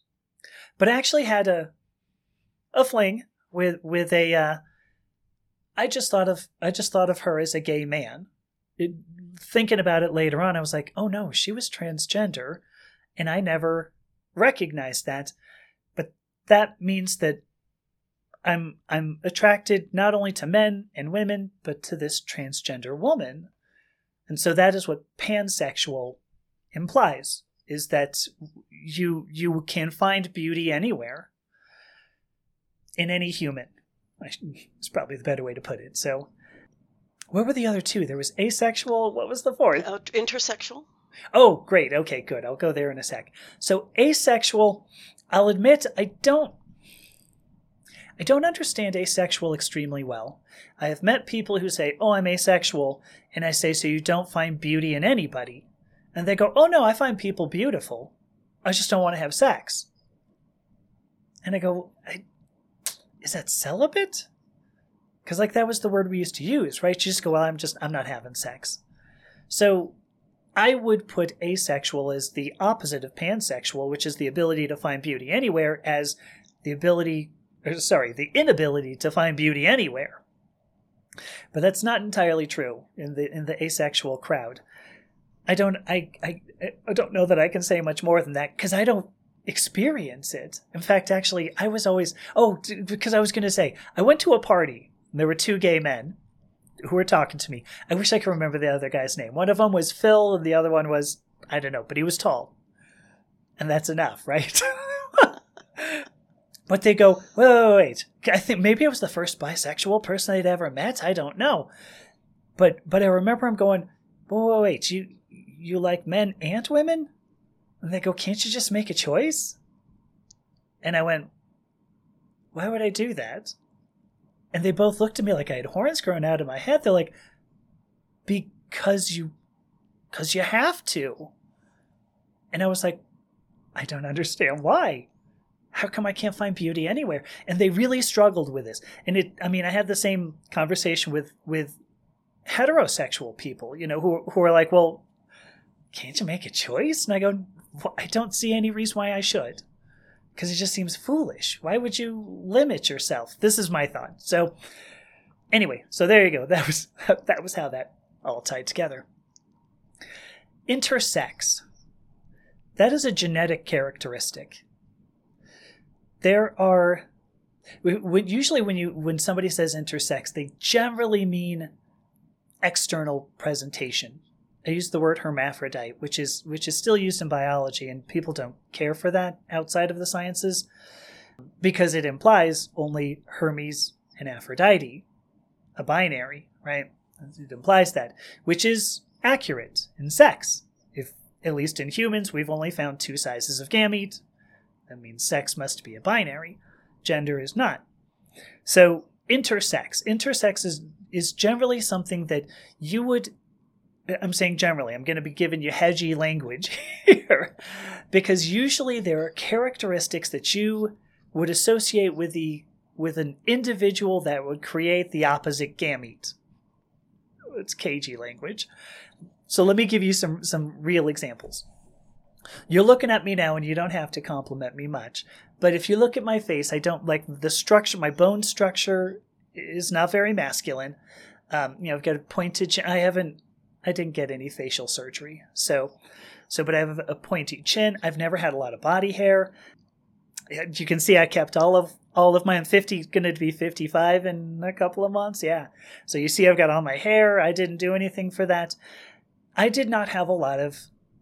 But I actually had a fling with a I just thought of her as a gay man. Thinking about it later on, I was like, oh no, she was transgender, and I never recognized that. But that means that I'm attracted not only to men and women, but to this transgender woman. And so that is what pansexual implies, is that you can find beauty anywhere in any human. It's probably the better way to put it. So what were the other two? There was asexual. What was the fourth? Intersexual. Oh, great. Okay, good. I'll go there in a sec. So asexual, I'll admit I don't understand asexual extremely well. I have met people who say, oh, I'm asexual. And I say, so you don't find beauty in anybody? And they go, oh no, I find people beautiful. I just don't want to have sex. And I go, is that celibate? Because like that was the word we used to use, right? You just go, well, I'm not having sex. So I would put asexual as the opposite of pansexual, which is the ability to find beauty anywhere, as the inability to find beauty anywhere. But that's not entirely true in the asexual crowd. I don't know that I can say much more than that, because I don't experience it. In fact, actually, I was always, because I was going to say, I went to a party, and there were two gay men who were talking to me. I wish I could remember the other guy's name. One of them was Phil, and the other one was, I don't know, but he was tall. And that's enough, right? But they go, wait. I think maybe I was the first bisexual person I'd ever met. I don't know. But I remember him going, wait, you like men and women? And they go, can't you just make a choice? And I went, why would I do that? And they both looked at me like I had horns growing out of my head. They're like, because you have to. And I was like, I don't understand why. How come I can't find beauty anywhere? And they really struggled with this. And I had the same conversation with heterosexual people, who are like, well, can't you make a choice? And I go, well, I don't see any reason why I should. Because it just seems foolish. Why would you limit yourself? This is my thought. So anyway, so there you go. That was how that all tied together. Intersex. That is a genetic characteristic. There are, usually when somebody says intersex, they generally mean external presentation. I use the word hermaphrodite, which is still used in biology, and people don't care for that outside of the sciences because it implies only Hermes and Aphrodite, a binary, right? It implies that, which is accurate in sex. If, at least in humans, we've only found two sizes of gamete, that means sex must be a binary. Gender is not. So intersex. Intersex is generally something that you would, I'm saying generally, I'm going to be giving you hedgy language here, because usually there are characteristics that you would associate with an individual that would create the opposite gamete. It's cagey language. So let me give you some real examples. You're looking at me now, and you don't have to compliment me much. But if you look at my face, I don't like the structure. My bone structure is not very masculine. I've got a pointed chin. I didn't get any facial surgery. But I have a pointy chin. I've never had a lot of body hair. You can see I kept all of my, I'm going to be 55 in a couple of months. Yeah. So you see I've got all my hair. I didn't do anything for that. I did not have a lot of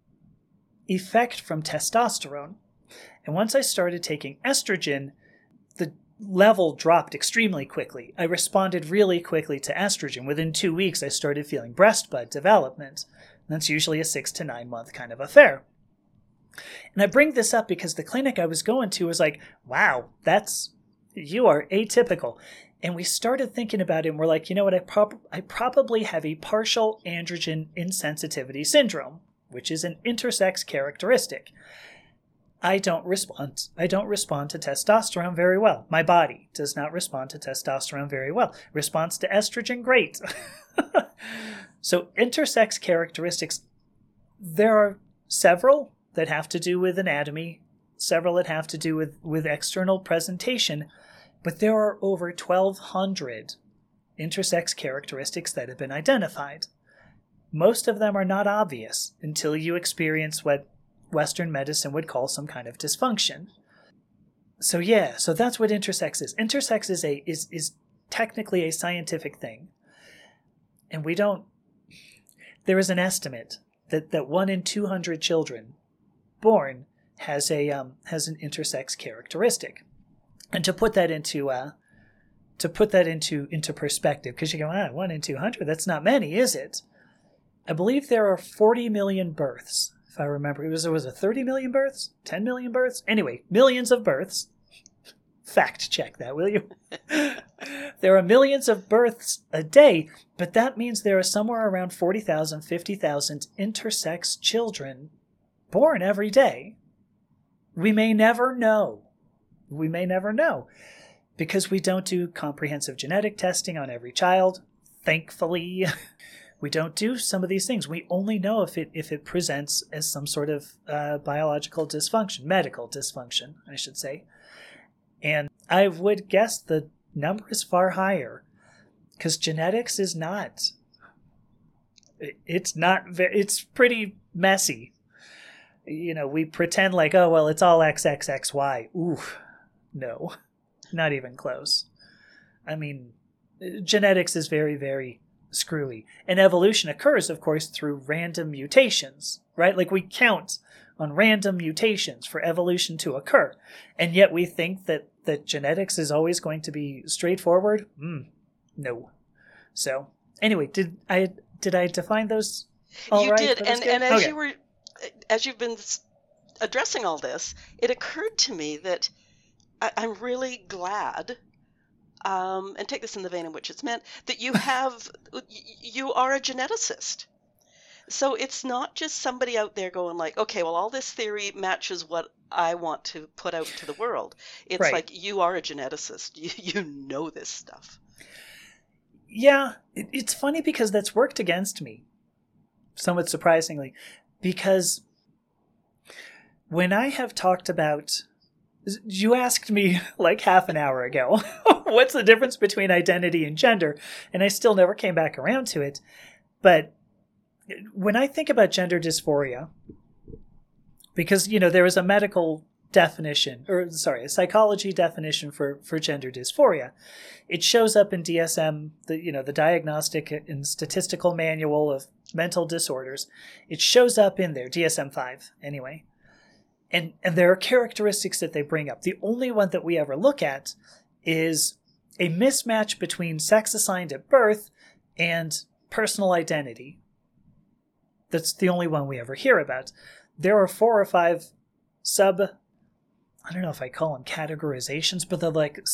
effect from testosterone. And once I started taking estrogen, the level dropped extremely quickly. I responded really quickly to estrogen. Within 2 weeks, I started feeling breast bud development. And that's usually a 6 to 9 month kind of affair. And I bring this up because the clinic I was going to was like, wow, you are atypical. And we started thinking about it, and we're like, you know what, I probably have a partial androgen insensitivity syndrome, which is an intersex characteristic. I don't respond to testosterone very well. My body does not respond to testosterone very well. Response to estrogen, great. So intersex characteristics, there are several that have to do with anatomy, several that have to do with external presentation, but there are over 1,200 intersex characteristics that have been identified. Most of them are not obvious until you experience what Western medicine would call some kind of dysfunction. So that's what intersex is. Intersex is technically a scientific thing. And there is an estimate that 1 in 200 children born has an intersex characteristic. And to put that into perspective, because you go, 1 in 200, that's not many, is it? I believe there are 40 million births, if I remember. Was it 30 million births? 10 million births? Anyway, millions of births. Fact check that, will you? There are millions of births a day, but that means there are somewhere around 40,000, 50,000 intersex children born every day. We may never know. Because we don't do comprehensive genetic testing on every child, thankfully. We don't do some of these things. We only know if it presents as some sort of biological dysfunction, medical dysfunction, I should say. And I would guess the number is far higher, because genetics is not. It's pretty messy. We pretend like, oh, well, it's all XXXY. Ooh, no, not even close. I mean, genetics is very, very screwy. And evolution occurs, of course, through random mutations, right? Like we count on random mutations for evolution to occur. And yet we think that genetics is always going to be straightforward? No. So, anyway, did I define those all right? You did, and as you've been addressing all this, it occurred to me that I'm really glad, and take this in the vein in which it's meant, that you are a geneticist. So it's not just somebody out there going like, okay, well, all this theory matches what I want to put out to the world. It's right. Like you are a geneticist. You know this stuff. Yeah, it's funny because that's worked against me, somewhat surprisingly, because when I have talked about, you asked me like half an hour ago, what's the difference between identity and gender? And I still never came back around to it. But when I think about gender dysphoria, because, there is a medical definition, a psychology definition for gender dysphoria. It shows up in DSM, the Diagnostic and Statistical Manual of Mental Disorders. It shows up in there, DSM-5 anyway. And there are characteristics that they bring up. The only one that we ever look at is a mismatch between sex assigned at birth and personal identity. That's the only one we ever hear about. There are 4 or 5 I don't know if I call them categorizations, but they're like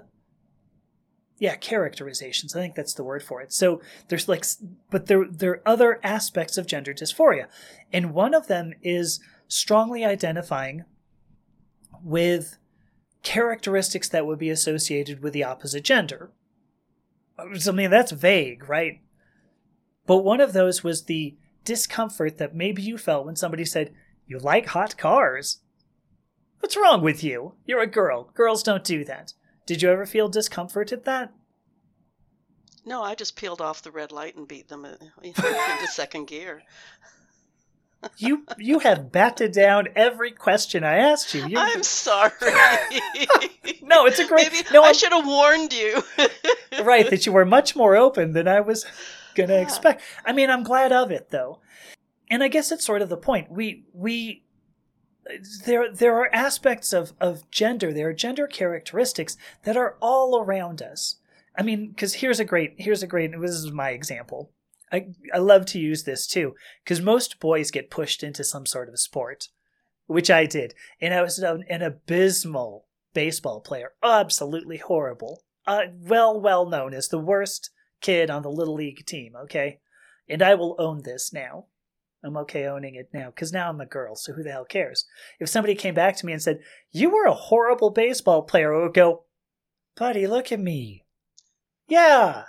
characterizations. I think that's the word for it. So there's but there are other aspects of gender dysphoria. And one of them is strongly identifying with characteristics that would be associated with the opposite gender. I mean, that's vague, right? But one of those was the discomfort that maybe you felt when somebody said, "You like hot cars? What's wrong with you? You're a girl. Girls don't do that." Did you ever feel discomfort at that? No, I just peeled off the red light and beat them into second gear. You have batted down every question I asked you. I'm sorry. No, it's a great... Maybe I should have warned you. Right, that you were much more open than I was going to expect. I mean, I'm glad of it, though. And I guess it's sort of the point. There are aspects of gender, there are gender characteristics that are all around us. I mean, because here's a great, this is my example. I love to use this too, because most boys get pushed into some sort of sport, which I did. And I was an abysmal baseball player, absolutely horrible. Well known as the worst kid on the Little League team, okay? And I will own this now. I'm okay owning it now, because now I'm a girl, so who the hell cares? If somebody came back to me and said, "You were a horrible baseball player," I would go, "Buddy, look at me. Yeah.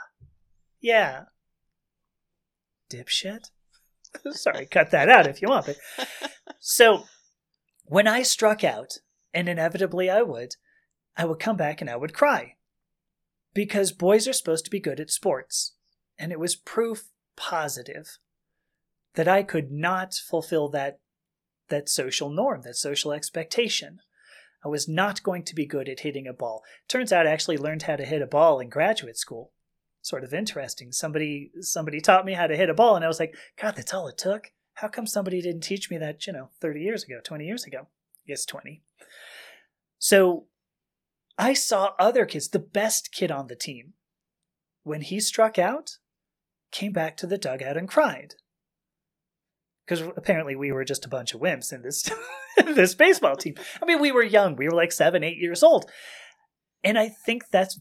Dipshit." Sorry, cut that out if you want. But so when I struck out, and inevitably I would come back and I would cry. because boys are supposed to be good at sports. And it was proof positive that I could not fulfill that social norm, that social expectation. I was not going to be good at hitting a ball. Turns out I actually learned how to hit a ball in graduate school. Sort of interesting. Somebody taught me how to hit a ball, and I was like, God, that's all it took? How come somebody didn't teach me that, 30 years ago, 20 years ago? I guess 20. So I saw other kids, the best kid on the team, when he struck out, came back to the dugout and cried. Because apparently we were just a bunch of wimps in this this baseball team. I mean, we were young. We were like 7, 8 years old. And I think that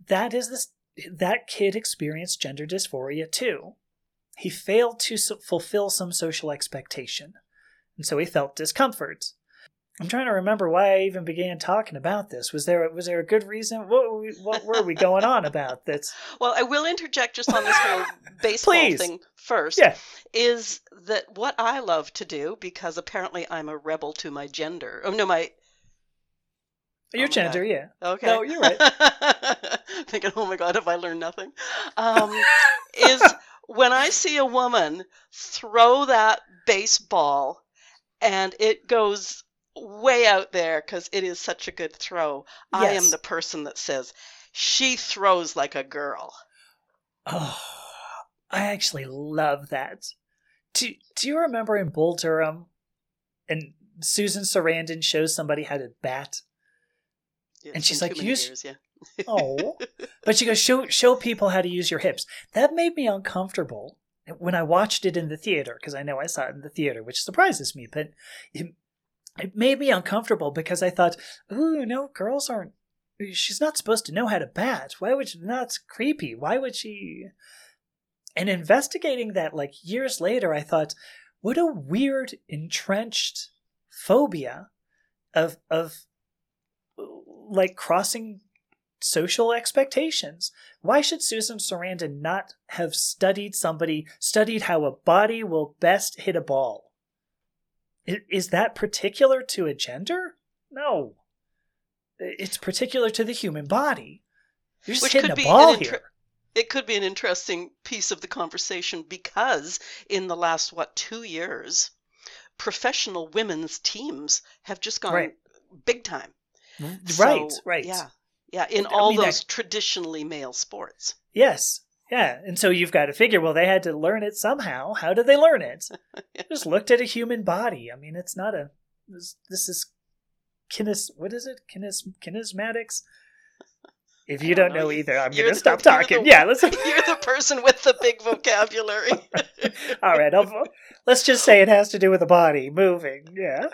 kid experienced gender dysphoria too. He failed to fulfill some social expectation. And so he felt discomfort. I'm trying to remember why I even began talking about this. Was there a good reason? What were we going on about this? Well, I will interject just on this whole baseball thing first. Yeah. Is that what I love to do, because apparently I'm a rebel to my gender. Oh, no, Your gender, God. yeah. Okay. No, you're right. Thinking, oh my God, have I learned nothing? Is when I see a woman throw that baseball and it goes way out there because it is such a good throw. Yes. I am the person that says, she throws like a girl. Oh, I actually love that. Do you remember in Bull Durham, and Susan Sarandon shows somebody how to bat? Yeah, and she's like, years, yeah. Oh, but she goes, show people how to use your hips. That made me uncomfortable when I watched it in the theater, because I know I saw it in the theater, which surprises me, but it made me uncomfortable because I thought, ooh, no, girls aren't, she's not supposed to know how to bat. Why would she, that's creepy. Why would she? And investigating that like years later, I thought, what a weird, entrenched phobia of like crossing social expectations. Why should Susan Sarandon not have studied how a body will best hit a ball? Is that particular to a gender? No. It's particular to the human body. You're just hitting a ball here. It could be an interesting piece of the conversation because in the last, 2 years, professional women's teams have just gone big time. Right. Yeah, in all those traditionally male sports. Yes. Yeah, and so you've got to figure, well, they had to learn it somehow. How did they learn it? Just looked at a human body. I mean, it's not this is kinesmatics? If you don't know either, I'm going to stop talking. You're the person with the big vocabulary. All right, let's just say it has to do with the body moving. Yeah.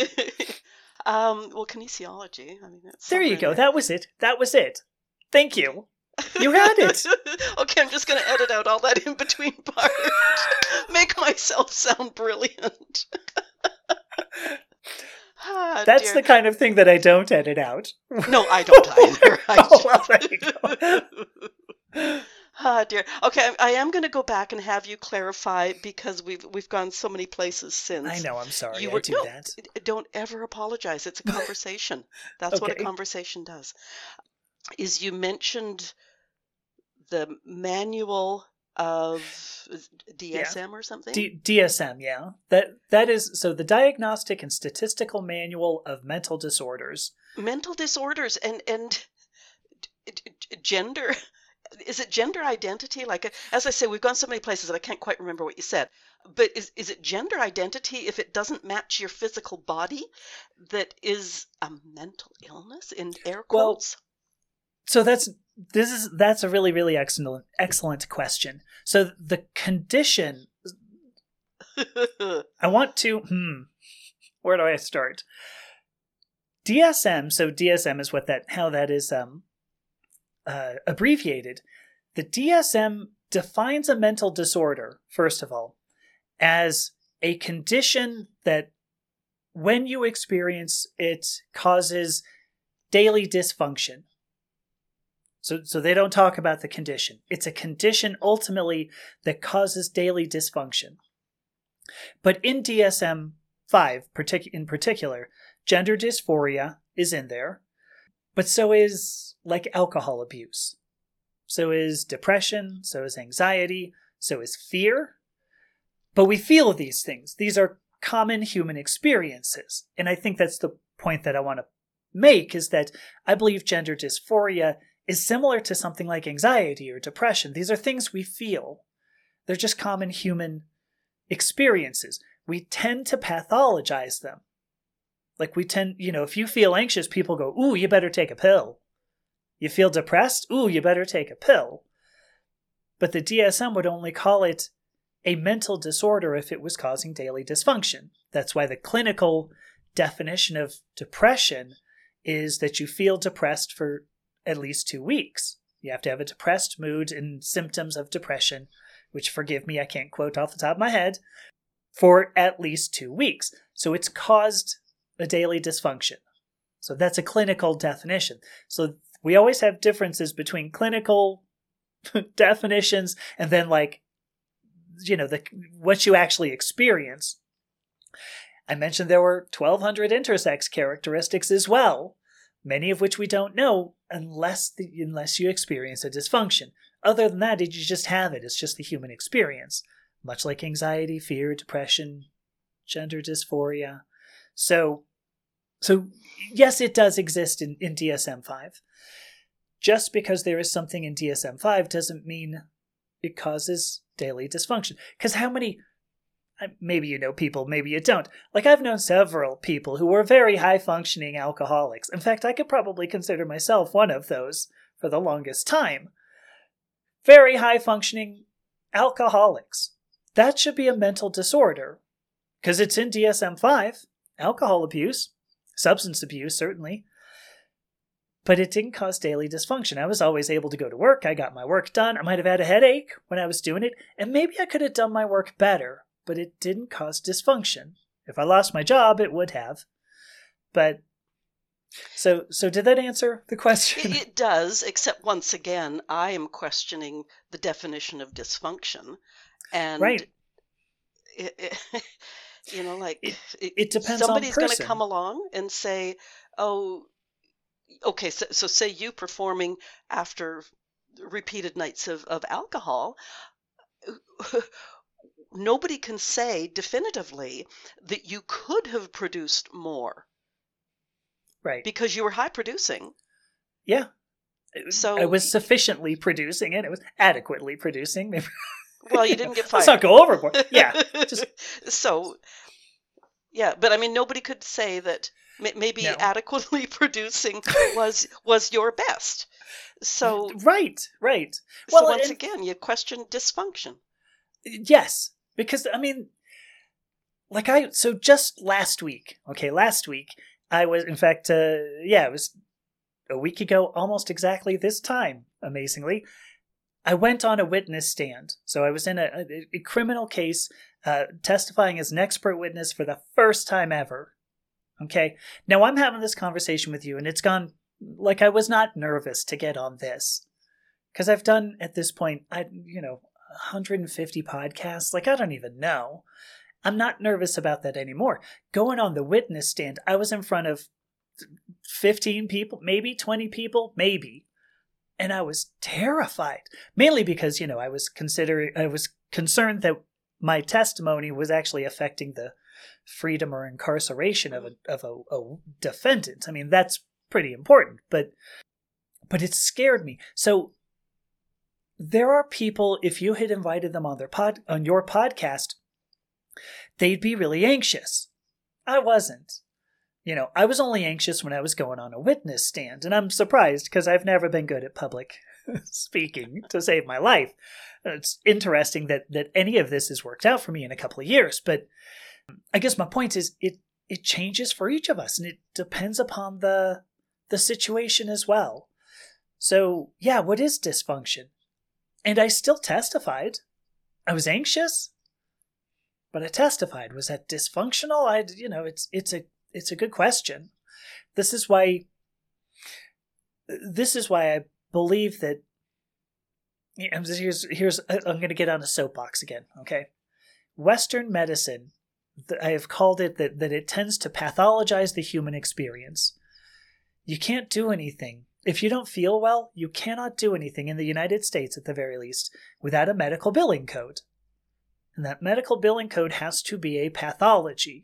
Well, kinesiology. I mean, there you go. That was it. Thank you. You had it. Okay, I'm just going to edit out all that in between part. Make myself sound brilliant. That's the kind of thing that I don't edit out. No, I don't either. Well, there you go. Dear. Okay, I am going to go back and have you clarify because we've gone so many places since. I know, I'm sorry. That. Don't ever apologize. It's a conversation. That's what a conversation does. Is you mentioned the manual of DSM or something? DSM, yeah. That is, so the Diagnostic and Statistical Manual of Mental Disorders. Mental disorders and gender. Is it gender identity? Like, as I say, we've gone so many places that I can't quite remember what you said. But is it gender identity if it doesn't match your physical body that is a mental illness in air quotes? Well, so that's a really, really excellent question. So the condition I want to where do I start? DSM, so DSM is how that is abbreviated. The DSM defines a mental disorder, first of all, as a condition that when you experience it causes daily dysfunction. So they don't talk about the condition. It's a condition ultimately that causes daily dysfunction. But in DSM-5 in particular, gender dysphoria is in there, but so is like alcohol abuse. so is depression, so is anxiety, so is fear. But we feel these things. These are common human experiences. And I think that's the point that I want to make, is that I believe gender dysphoria is similar to something like anxiety or depression. These are things we feel. They're just common human experiences. We tend to pathologize them. Like we tend, if you feel anxious, people go, ooh, you better take a pill. You feel depressed? Ooh, you better take a pill. But the DSM would only call it a mental disorder if it was causing daily dysfunction. That's why the clinical definition of depression is that you feel depressed for at least 2 weeks. You have to have a depressed mood and symptoms of depression, which, forgive me, I can't quote off the top of my head, for at least 2 weeks. So it's caused a daily dysfunction. So that's a clinical definition. So we always have differences between clinical definitions and then what you actually experience. I mentioned there were 1,200 intersex characteristics as well, many of which we don't know unless you experience a dysfunction. Other than that, you just have it. It's just the human experience, much like anxiety, fear, depression, gender dysphoria. So yes, it does exist in DSM-5. Just because there is something in DSM-5 doesn't mean it causes daily dysfunction. Because how many, maybe you know people, maybe you don't. Like, I've known several people who were very high-functioning alcoholics. In fact, I could probably consider myself one of those for the longest time. Very high-functioning alcoholics. That should be a mental disorder. Because it's in DSM-5. Alcohol abuse, substance abuse, certainly. But it didn't cause daily dysfunction. I was always able to go to work. I got my work done. I might have had a headache when I was doing it. And maybe I could have done my work better. But it didn't cause dysfunction. If I lost my job, it would have. But, so did that answer the question? It does, except once again, I am questioning the definition of dysfunction. And right. It depends somebody's on going person. to come along and say, oh, okay, so say you performing after repeated nights of alcohol, nobody can say definitively that you could have produced more. Right. Because you were high producing. Yeah. So I was sufficiently producing it. It was adequately producing. Maybe. Well, you didn't get fired. Let's not go overboard. Yeah. So, yeah, but I mean, nobody could say that maybe No. adequately producing was your best. So right. So once again, you question dysfunction. Yes, because I mean, so just last week. Okay, I was, in fact, it was a week ago, almost exactly this time. Amazingly, I went on a witness stand. So I was in a criminal case, testifying as an expert witness for the first time ever. Okay, now I'm having this conversation with you, and it's gone like I was not nervous to get on this because I've done at this point, 150 podcasts. Like, I don't even know. I'm not nervous about that anymore. Going on the witness stand, I was in front of 15 people, maybe 20 people, maybe. And I was terrified, mainly because, I was concerned that my testimony was actually affecting the freedom or incarceration of a defendant. I mean, that's pretty important, but it scared me. So there are people, if you had invited them on your podcast, they'd be really anxious. I wasn't. I was only anxious when I was going on a witness stand, and I'm surprised because I've never been good at public speaking to save my life. It's interesting that any of this has worked out for me in a couple of years, but I guess my point is it changes for each of us, and it depends upon the situation as well. So, yeah, what is dysfunction? And I still testified. I was anxious, but I testified. Was that dysfunctional? It's a good question. This is why I believe that. Here's I'm going to get on a soapbox again. Okay, Western medicine, I have called it that it tends to pathologize the human experience. You can't do anything if you don't feel well, you cannot do anything in the United States, at the very least, without a medical billing code. And that medical billing code has to be a pathology.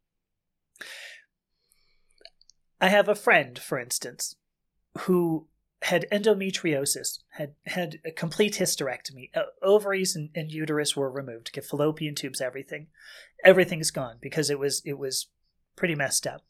I have a friend, for instance, who had endometriosis, had a complete hysterectomy. Ovaries and uterus were removed, get fallopian tubes, everything. Everything's gone because it was pretty messed up.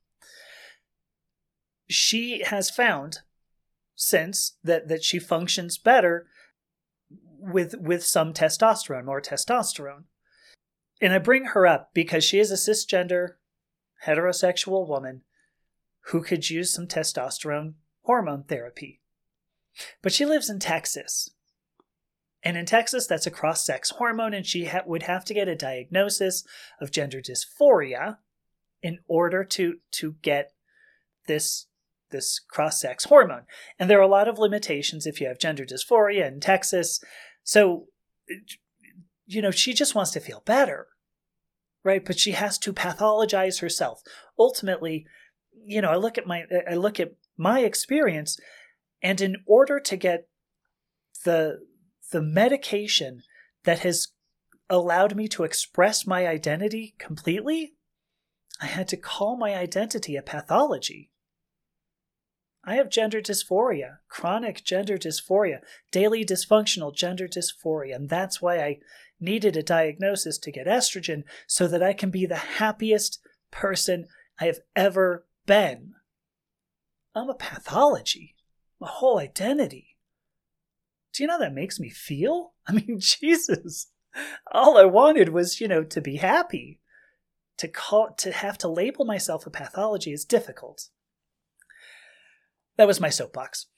She has found since that she functions better with some testosterone, more testosterone. And I bring her up because she is a cisgender, heterosexual woman who could use some testosterone hormone therapy. But she lives in Texas. And in Texas, that's a cross-sex hormone, and she would have to get a diagnosis of gender dysphoria in order to get this cross-sex hormone. And there are a lot of limitations if you have gender dysphoria in Texas. So, she just wants to feel better, right? But she has to pathologize herself. Ultimately, I look at my experience, and in order to get the medication that has allowed me to express my identity completely, I had to call my identity a pathology. I have gender dysphoria, chronic gender dysphoria, daily dysfunctional gender dysphoria, and that's why I needed a diagnosis to get estrogen so that I can be the happiest person I have ever been. I'm a pathology, my whole identity. Do you know how that makes me feel? I mean, Jesus, all I wanted was, to be happy. To have to label myself a pathology is difficult. That was my soapbox.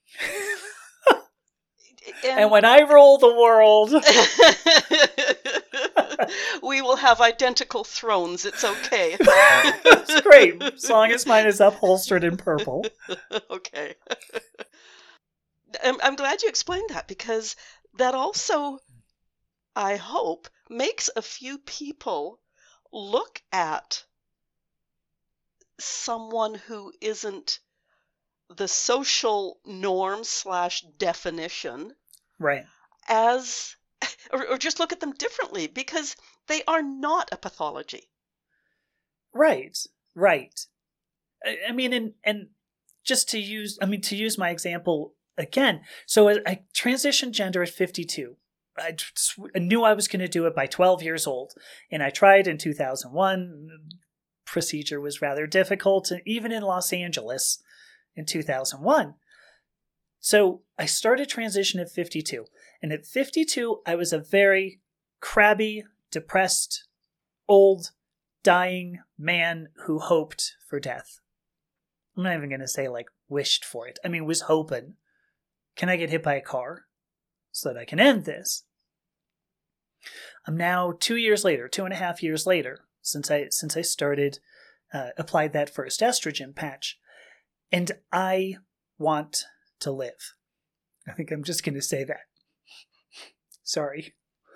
And when I rule the world, we will have identical thrones. It's okay. It's great, as long as mine is upholstered in purple. Okay. I'm glad you explained that, because that also, I hope, makes a few people look at someone who isn't the social norm / definition, right, as, or just look at them differently, because they are not a pathology. Right. I mean, and just to use my example again. So I transitioned gender at 52. I knew I was going to do it by 12 years old, and I tried in 2001. Procedure was rather difficult, even in Los Angeles in 2001. So I started transition at 52. And at 52, I was a very crabby, depressed, old, dying man who hoped for death. I'm not even going to say wished for it. I mean, was hoping. Can I get hit by a car so that I can end this? I'm now 2.5 years later, since I started, applied that first estrogen patch. And I want to live. I think I'm just going to say that. Sorry.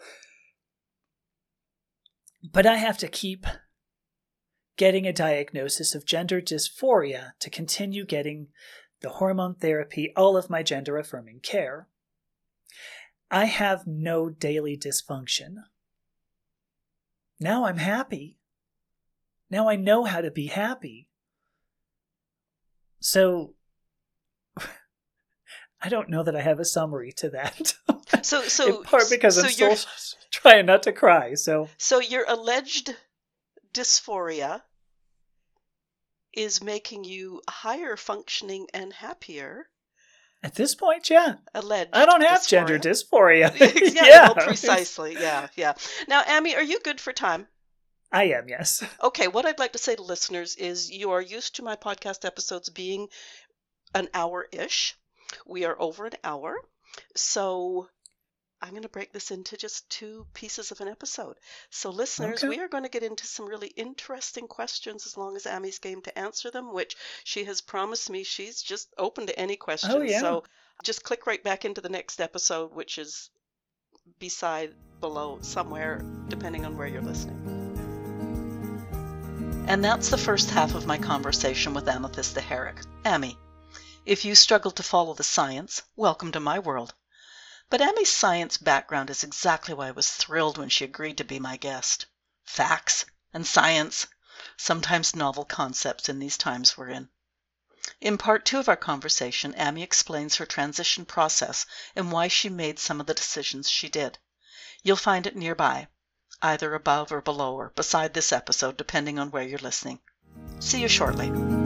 But I have to keep getting a diagnosis of gender dysphoria to continue getting the hormone therapy, all of my gender-affirming care. I have no daily dysfunction. Now I'm happy. Now I know how to be happy. So, I don't know that I have a summary to that. So in part because I'm still trying not to cry. So your alleged dysphoria is making you higher functioning and happier. At this point, yeah. Alleged I don't have dysphoria. Gender dysphoria. Yeah. Well, precisely. Yeah. Now, Amy, are you good for time? I am, yes. Okay, what I'd like to say to listeners is you are used to my podcast episodes being an hour-ish. We are over an hour, so I'm going to break this into just 2 pieces of an episode. So listeners, we are going to get into some really interesting questions as long as Amy's game to answer them, which she has promised me she's just open to any questions. Oh, yeah. So just click right back into the next episode, which is below, somewhere, depending on where you're listening. And that's the first half of my conversation with Amethyst the Herrick. Amy, If you struggle to follow the science, welcome to my world. But Ami's science background is exactly why I was thrilled when she agreed to be my guest. Facts and science, sometimes novel concepts in these times we're in. In part 2 of our conversation, Ami explains her transition process and why she made some of the decisions she did. You'll find it nearby, either above or below or beside this episode, depending on where you're listening. See you shortly.